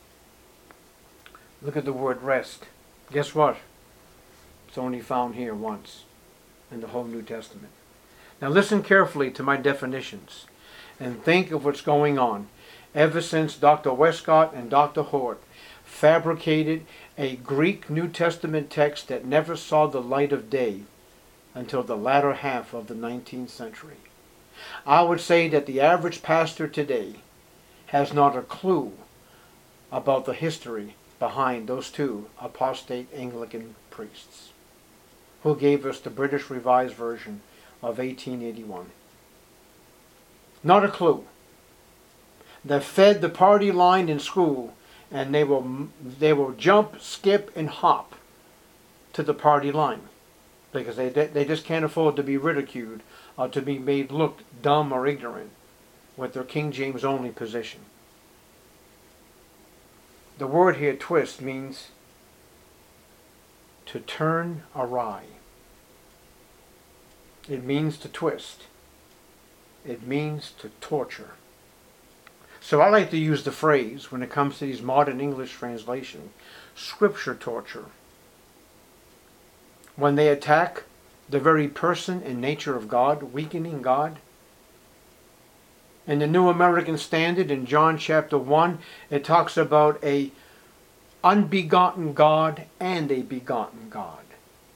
Look at the word rest. Guess what? It's only found here once in the whole New Testament. Now listen carefully to my definitions and think of what's going on. ever since Doctor Westcott and Doctor Hort fabricated a Greek New Testament text that never saw the light of day until the latter half of the nineteenth century. I would say that the average pastor today has not a clue about the history behind those two apostate Anglican priests who gave us the British Revised Version of eighteen eighty-one. Not a clue. They fed the party line in school, and they will they will jump, skip, and hop to the party line because they they just can't afford to be ridiculed or to be made look dumb or ignorant with their King James only position. The word here, twist, means to turn awry. It means to twist. It means to torture. So I like to use the phrase, when it comes to these modern English translations, scripture torture. When they attack the very person and nature of God, weakening God. In the New American Standard, in John chapter one, it talks about a unbegotten God and a begotten God.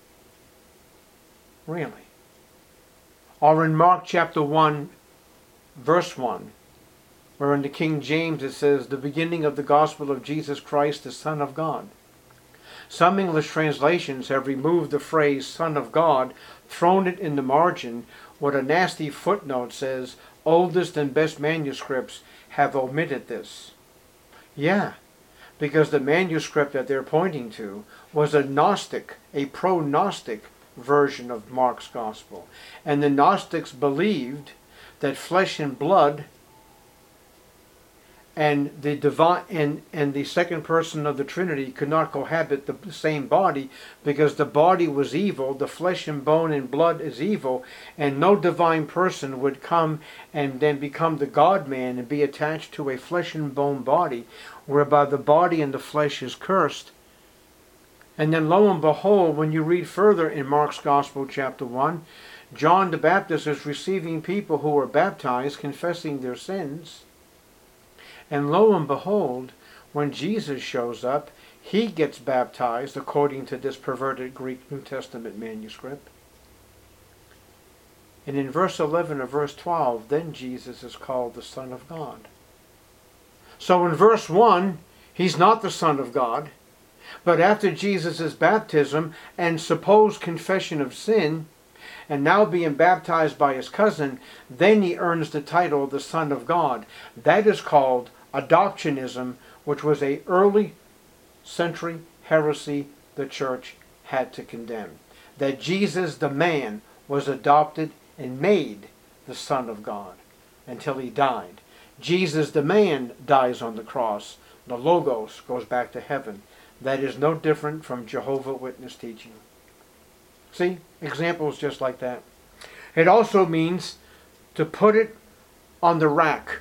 Really? Or in Mark chapter one, verse one, where in the King James it says, the beginning of the gospel of Jesus Christ, the Son of God. Some English translations have removed the phrase Son of God, thrown it in the margin, where a nasty footnote says, oldest and best manuscripts have omitted this. Yeah, because the manuscript that they're pointing to was a Gnostic, a pro-Gnostic version of Mark's gospel. And the Gnostics believed that flesh and blood and the divine and, and the second person of the Trinity could not cohabit the same body, because the body was evil, the flesh and bone and blood is evil, and no divine person would come and then become the God-man and be attached to a flesh and bone body, whereby the body and the flesh is cursed. And then lo and behold, when you read further in Mark's Gospel chapter one, John the Baptist is receiving people who are baptized, confessing their sins. And lo and behold, when Jesus shows up, he gets baptized according to this perverted Greek New Testament manuscript. And in verse eleven or verse twelve, then Jesus is called the Son of God. So in verse one, he's not the Son of God. But after Jesus' baptism and supposed confession of sin, and now being baptized by his cousin, then he earns the title the Son of God. That is called adoptionism, which was an early century heresy the church had to condemn. That Jesus the man was adopted and made the Son of God until he died. Jesus the man dies on the cross. The Logos goes back to heaven. That is no different from Jehovah's Witness teaching. See? Examples just like that. It also means to put it on the rack.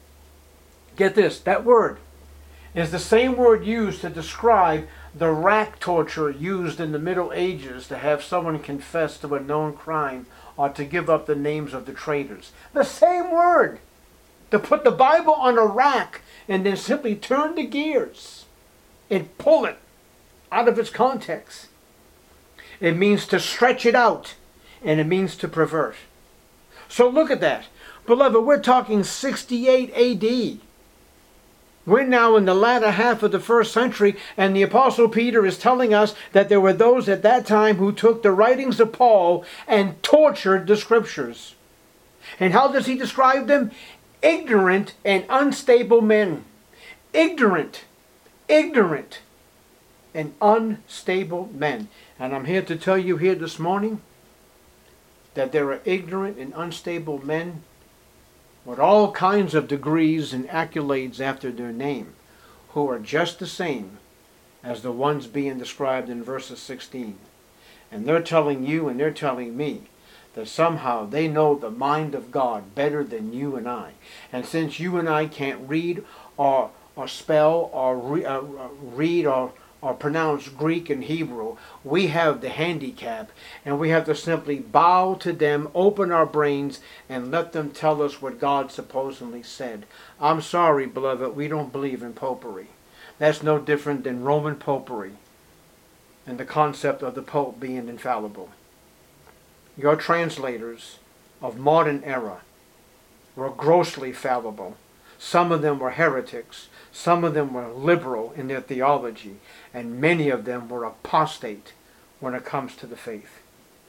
Get this, that word is the same word used to describe the rack torture used in the Middle Ages to have someone confess to a known crime or to give up the names of the traitors. The same word. To put the Bible on a rack and then simply turn the gears and pull it out of its context. It means to stretch it out, and it means to pervert. So look at that. Beloved, we're talking sixty-eight A D. We're now in the latter half of the first century, and the Apostle Peter is telling us that there were those at that time who took the writings of Paul and tortured the Scriptures. And how does he describe them? Ignorant and unstable men. Ignorant, ignorant, and unstable men. And I'm here to tell you here this morning that there are ignorant and unstable men with all kinds of degrees and accolades after their name, who are just the same as the ones being described in verses sixteen. And they're telling you and they're telling me that somehow they know the mind of God better than you and I. And since you and I can't read or, or spell or re, uh, read or, or pronounce Greek and Hebrew, we have the handicap, and we have to simply bow to them, open our brains, and let them tell us what God supposedly said. I'm sorry, beloved, we don't believe in popery. That's no different than Roman popery and the concept of the Pope being infallible. Your translators of modern era were grossly fallible. Some of them were heretics. Some of them were liberal in their theology. And many of them were apostate when it comes to the faith.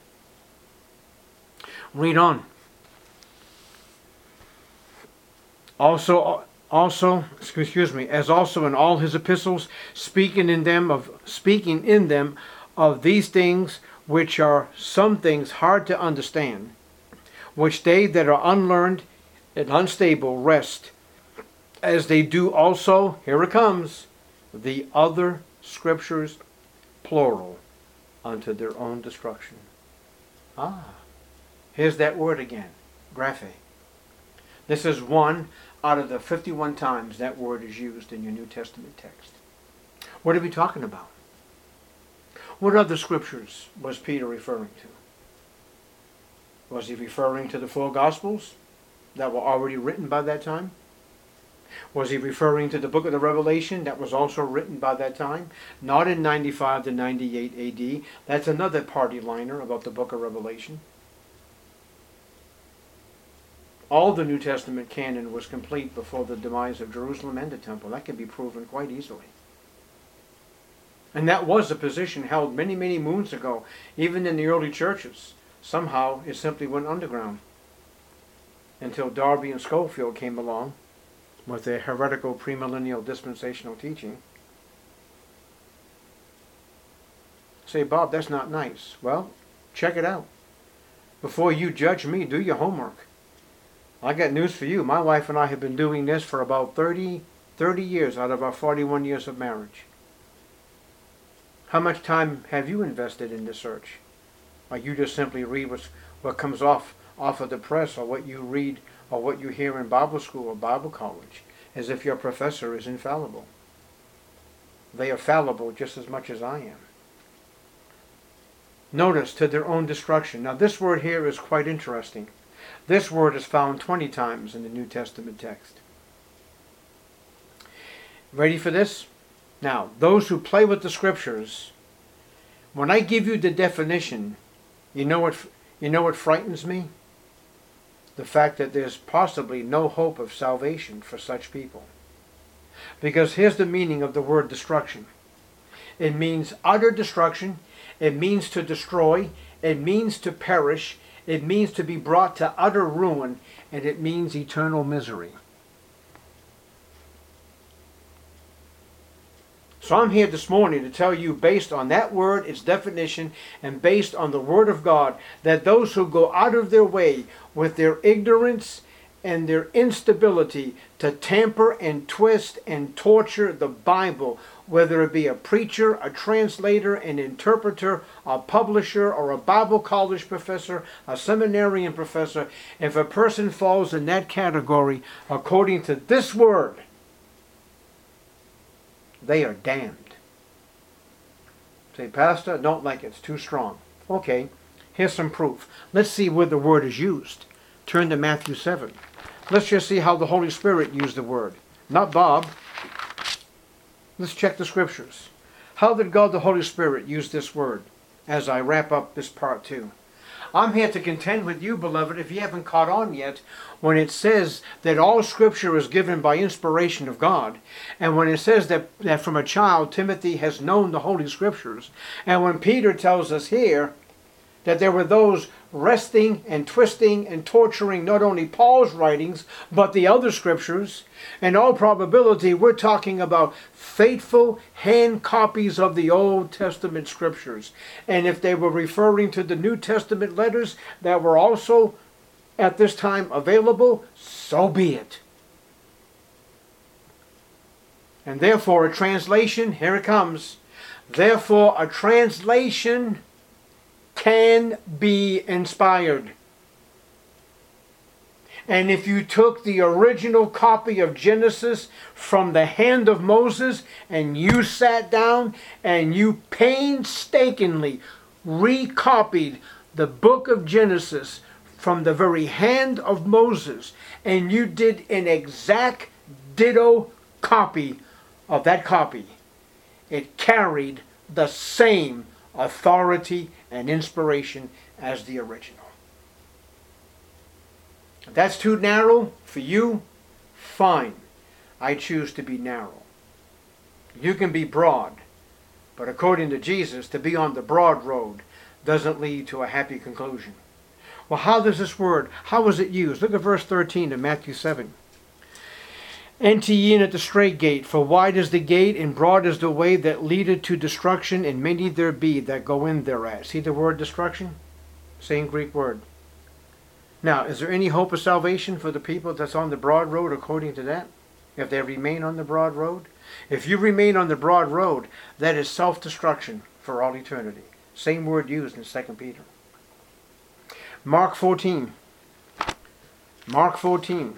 Read on. Also, also, excuse me, as also in all his epistles, speaking in them of speaking in them of these things which are some things hard to understand, which they that are unlearned and unstable rest, as they do also, here it comes, the other scriptures, plural, unto their own destruction. Ah, here's that word again, graphe. This is one out of the fifty-one times that word is used in your New Testament text. What are we talking about? What other scriptures was Peter referring to? Was he referring to the four Gospels that were already written by that time? Was he referring to the book of the Revelation that was also written by that time? Not in ninety-five to ninety-eight A D. That's another party liner about the book of Revelation. All the New Testament canon was complete before the demise of Jerusalem and the temple. That can be proven quite easily. And that was a position held many, many moons ago, even in the early churches. Somehow it simply went underground until Darby and Scofield came along with their heretical premillennial dispensational teaching. Say, Bob, that's not nice. Well, check it out. Before you judge me, do your homework. I got news for you. My wife and I have been doing this for about thirty, thirty years out of our forty-one years of marriage. How much time have you invested in this search? Or you just simply read what's, what comes off, off of the press, or what you read, or what you hear in Bible school or Bible college, as if your professor is infallible? They are fallible just as much as I am. Notice, to their own destruction. Now this word here is quite interesting. This word is found twenty times in the New Testament text. Ready for this? Now, those who play with the scriptures, when I give you the definition, you know what, you know what frightens me? The fact that there's possibly no hope of salvation for such people. Because here's the meaning of the word destruction. It means utter destruction. It means to destroy. It means to perish. It means to be brought to utter ruin. And it means eternal misery. So I'm here this morning to tell you, based on that word, its definition, and based on the Word of God, that those who go out of their way with their ignorance and their instability to tamper and twist and torture the Bible, whether it be a preacher, a translator, an interpreter, a publisher, or a Bible college professor, a seminarian professor, if a person falls in that category according to this word, they are damned. Say, Pastor, I don't like it. It's too strong. Okay, here's some proof. Let's see where the word is used. Turn to Matthew seven. Let's just see how the Holy Spirit used the word. Not Bob. Let's check the scriptures. How did God the Holy Spirit use this word as I wrap up this part two? I'm here to contend with you, beloved, if you haven't caught on yet, when it says that all Scripture is given by inspiration of God, and when it says that, that from a child Timothy has known the Holy Scriptures, and when Peter tells us here that there were those wresting and twisting and torturing not only Paul's writings, but the other Scriptures, in all probability we're talking about faithful hand copies of the Old Testament Scriptures. And if they were referring to the New Testament letters that were also at this time available, so be it. And therefore a translation, here it comes, therefore a translation can be inspired. And if you took the original copy of Genesis from the hand of Moses and you sat down and you painstakingly recopied the book of Genesis from the very hand of Moses, and you did an exact ditto copy of that copy, it carried the same authority and inspiration as the original. If that's too narrow for you, fine. I choose to be narrow. You can be broad, but according to Jesus, to be on the broad road doesn't lead to a happy conclusion. Well, how does this word, how is it used? Look at verse thirteen of Matthew seven. Enter ye in at the strait gate, for wide is the gate, and broad is the way that leadeth to destruction, and many there be that go in thereat. See the word destruction? Same Greek word. Now, is there any hope of salvation for the people that's on the broad road according to that? If they remain on the broad road? If you remain on the broad road, that is self-destruction for all eternity. Same word used in Second Peter. Mark fourteen. Mark fourteen.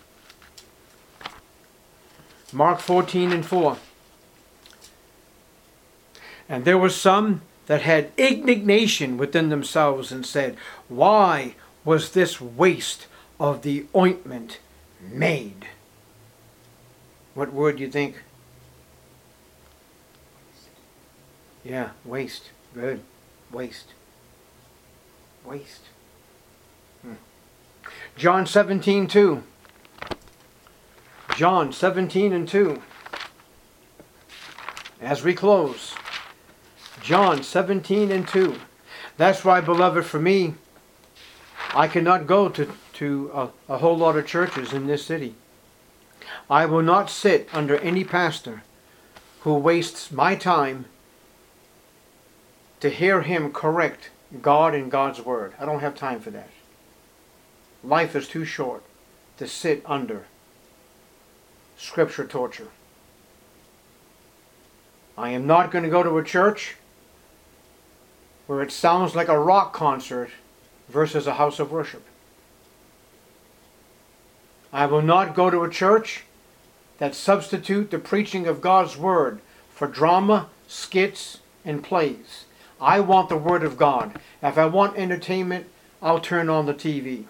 Mark fourteen and four. And there were some that had indignation within themselves and said, why was this waste of the ointment made? What word do you think? Yeah, waste. Good. Waste. Waste. Hmm. John seventeen two. John seventeen and two. As we close. John seventeen and two. That's why, beloved, for me, I cannot go to, to a, a whole lot of churches in this city. I will not sit under any pastor who wastes my time to hear him correct God and God's Word. I don't have time for that. Life is too short to sit under Scripture torture. I am not going to go to a church where it sounds like a rock concert versus a house of worship. I will not go to a church that substitute the preaching of God's Word for drama, skits, and plays. I want the Word of God. If I want entertainment, I'll turn on the T V.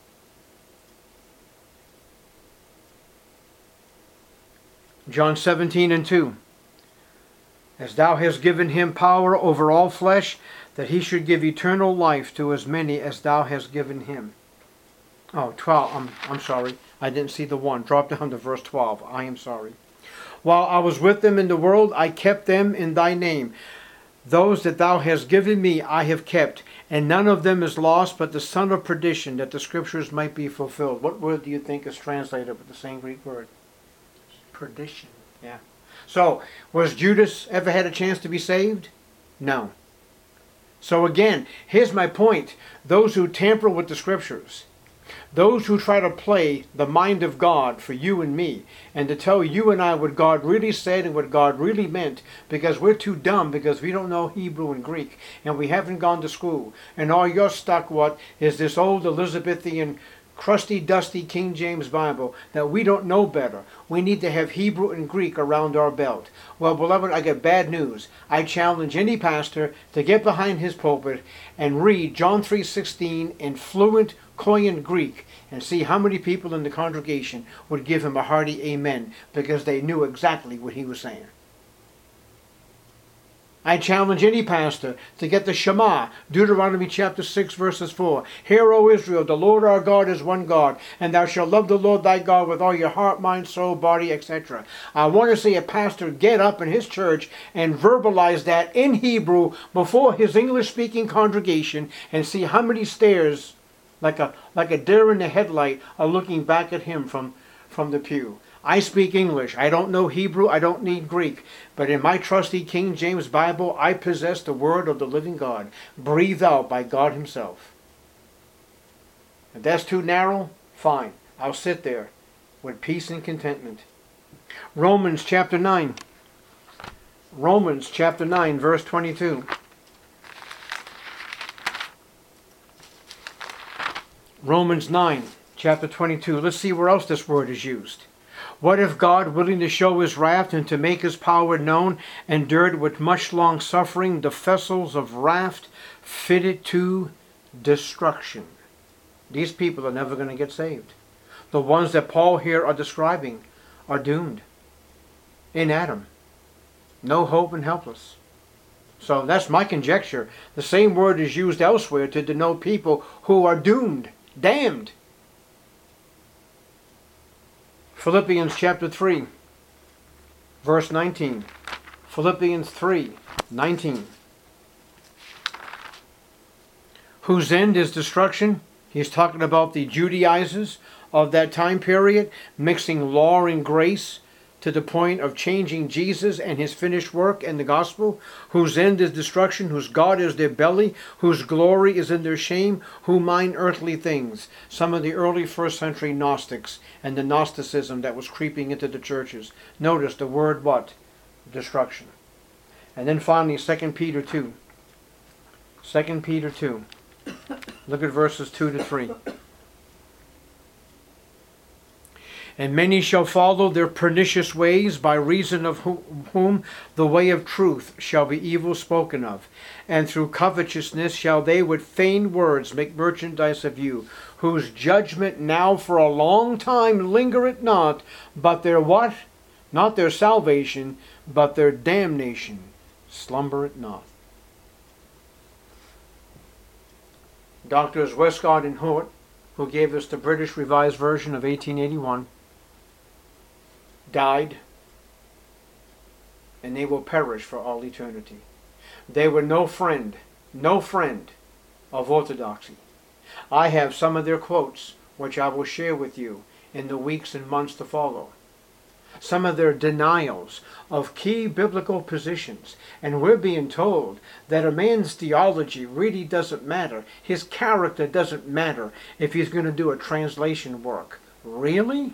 John seventeen and two. As thou hast given him power over all flesh, that he should give eternal life to as many as thou hast given him. Oh, twelve. I'm, I'm sorry. I didn't see the one. Drop down to verse twelve. I am sorry. While I was with them in the world, I kept them in thy name. Those that thou hast given me I have kept, and none of them is lost, but the son of perdition, that the scriptures might be fulfilled. What word do you think is translated with the same Greek word? Perdition. Yeah. So, was Judas ever had a chance to be saved? No. So again, here's my point. Those who tamper with the scriptures, those who try to play the mind of God for you and me, and to tell you and I what God really said and what God really meant, because we're too dumb, because we don't know Hebrew and Greek, and we haven't gone to school, and all you're stuck what is this old Elizabethan crusty, dusty King James Bible that we don't know better. We need to have Hebrew and Greek around our belt. Well, beloved, I got bad news. I challenge any pastor to get behind his pulpit and read John three sixteen in fluent Koine Greek and see how many people in the congregation would give him a hearty amen, because they knew exactly what he was saying. I challenge any pastor to get the Shema, Deuteronomy chapter six verses four. Hear, O Israel, the Lord our God is one God, and thou shalt love the Lord thy God with all your heart, mind, soul, body, et cetera. I want to see a pastor get up in his church and verbalize that in Hebrew before his English-speaking congregation, and see how many stares like a like a deer in the headlight are looking back at him from, from the pew. I speak English. I don't know Hebrew. I don't need Greek. But in my trusty King James Bible, I possess the word of the living God, breathed out by God himself. If that's too narrow, fine. I'll sit there with peace and contentment. Romans chapter nine. Romans chapter nine, verse twenty-two. Romans nine, chapter twenty-two. Let's see where else this word is used. What if God, willing to show his wrath and to make his power known, endured with much long suffering the vessels of wrath fitted to destruction? These people are never going to get saved. The ones that Paul here are describing are doomed. In Adam. No hope and helpless. So that's my conjecture. The same word is used elsewhere to denote people who are doomed, damned. Philippians chapter three, verse nineteen. Philippians three, nineteen. Whose end is destruction? He's talking about the Judaizers of that time period, mixing law and grace to the point of changing Jesus and his finished work and the gospel, whose end is destruction, whose God is their belly, whose glory is in their shame, who mind earthly things. Some of the early first century Gnostics and the Gnosticism that was creeping into the churches. Notice the word what? Destruction. And then finally Second Peter two. Second Peter two. Look at verses two to three. And many shall follow their pernicious ways, by reason of whom the way of truth shall be evil spoken of. And through covetousness shall they with feigned words make merchandise of you, whose judgment now for a long time lingereth not, but their what? Not their salvation, but their damnation slumbereth not. Doctors Westcott and Hort, who gave us the British Revised Version of eighteen eighty-one, died, and they will perish for all eternity. They were no friend, no friend of orthodoxy. I have some of their quotes, which I will share with you in the weeks and months to follow. Some of their denials of key biblical positions. And we're being told that a man's theology really doesn't matter. His character doesn't matter if he's going to do a translation work. Really?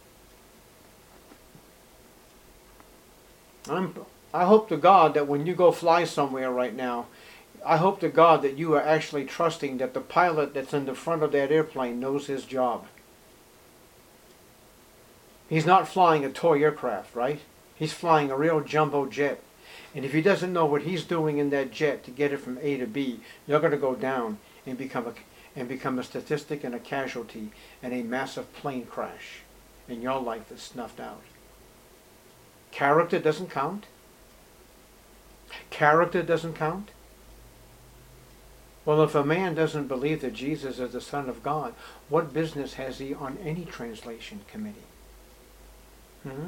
I'm, I hope to God that when you go fly somewhere right now, I hope to God that you are actually trusting that the pilot that's in the front of that airplane knows his job. He's not flying a toy aircraft, right? He's flying a real jumbo jet. And if he doesn't know what he's doing in that jet to get it from A to B, you're going to go down and become a, and become a statistic and a casualty in a massive plane crash. And your life is snuffed out. Character doesn't count. Character doesn't count. Well, if a man doesn't believe that Jesus is the Son of God, what business has he on any translation committee? Hmm?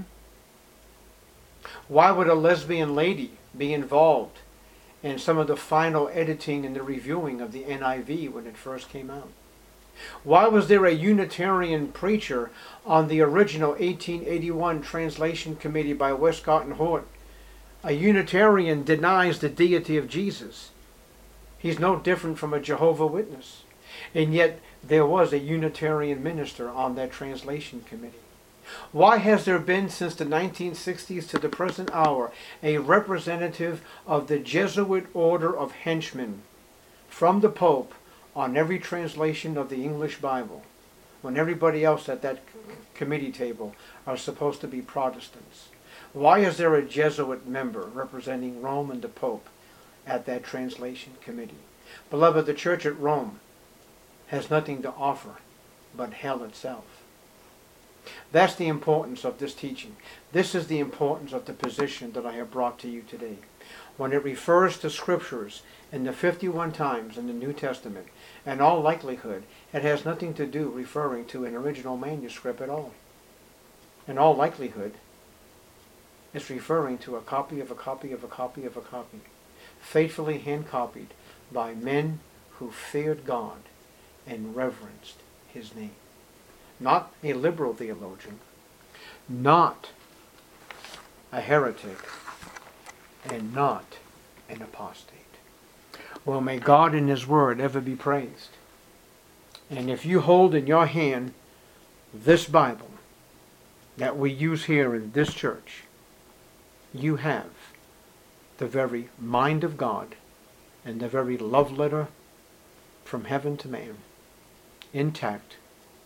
Why would a lesbian lady be involved in some of the final editing and the reviewing of the N I V when it first came out? Why was there a Unitarian preacher on the original eighteen eighty-one translation committee by Westcott and Hort? A Unitarian denies the deity of Jesus. He's no different from a Jehovah's Witness. And yet there was a Unitarian minister on that translation committee. Why has there been since the nineteen sixties to the present hour a representative of the Jesuit order of henchmen from the Pope on every translation of the English Bible, when everybody else at that committee table are supposed to be Protestants? Why is there a Jesuit member representing Rome and the Pope at that translation committee? Beloved, the church at Rome has nothing to offer but hell itself. That's the importance of this teaching. This is the importance of the position that I have brought to you today. When it refers to scriptures in the fifty-one times in the New Testament, in all likelihood, it has nothing to do referring to an original manuscript at all. In all likelihood, it's referring to a copy of a copy of a copy of a copy, faithfully hand-copied by men who feared God and reverenced his name. Not a liberal theologian, not a heretic, and not an apostate. Well, may God in his word ever be praised. And if you hold in your hand this Bible that we use here in this church, you have the very mind of God and the very love letter from heaven to man, intact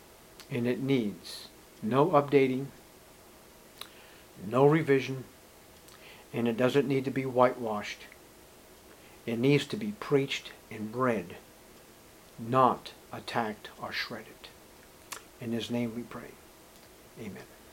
And it needs no updating, no revision, and it doesn't need to be whitewashed. It needs to be preached and read, not attacked or shredded. In His name we pray. Amen.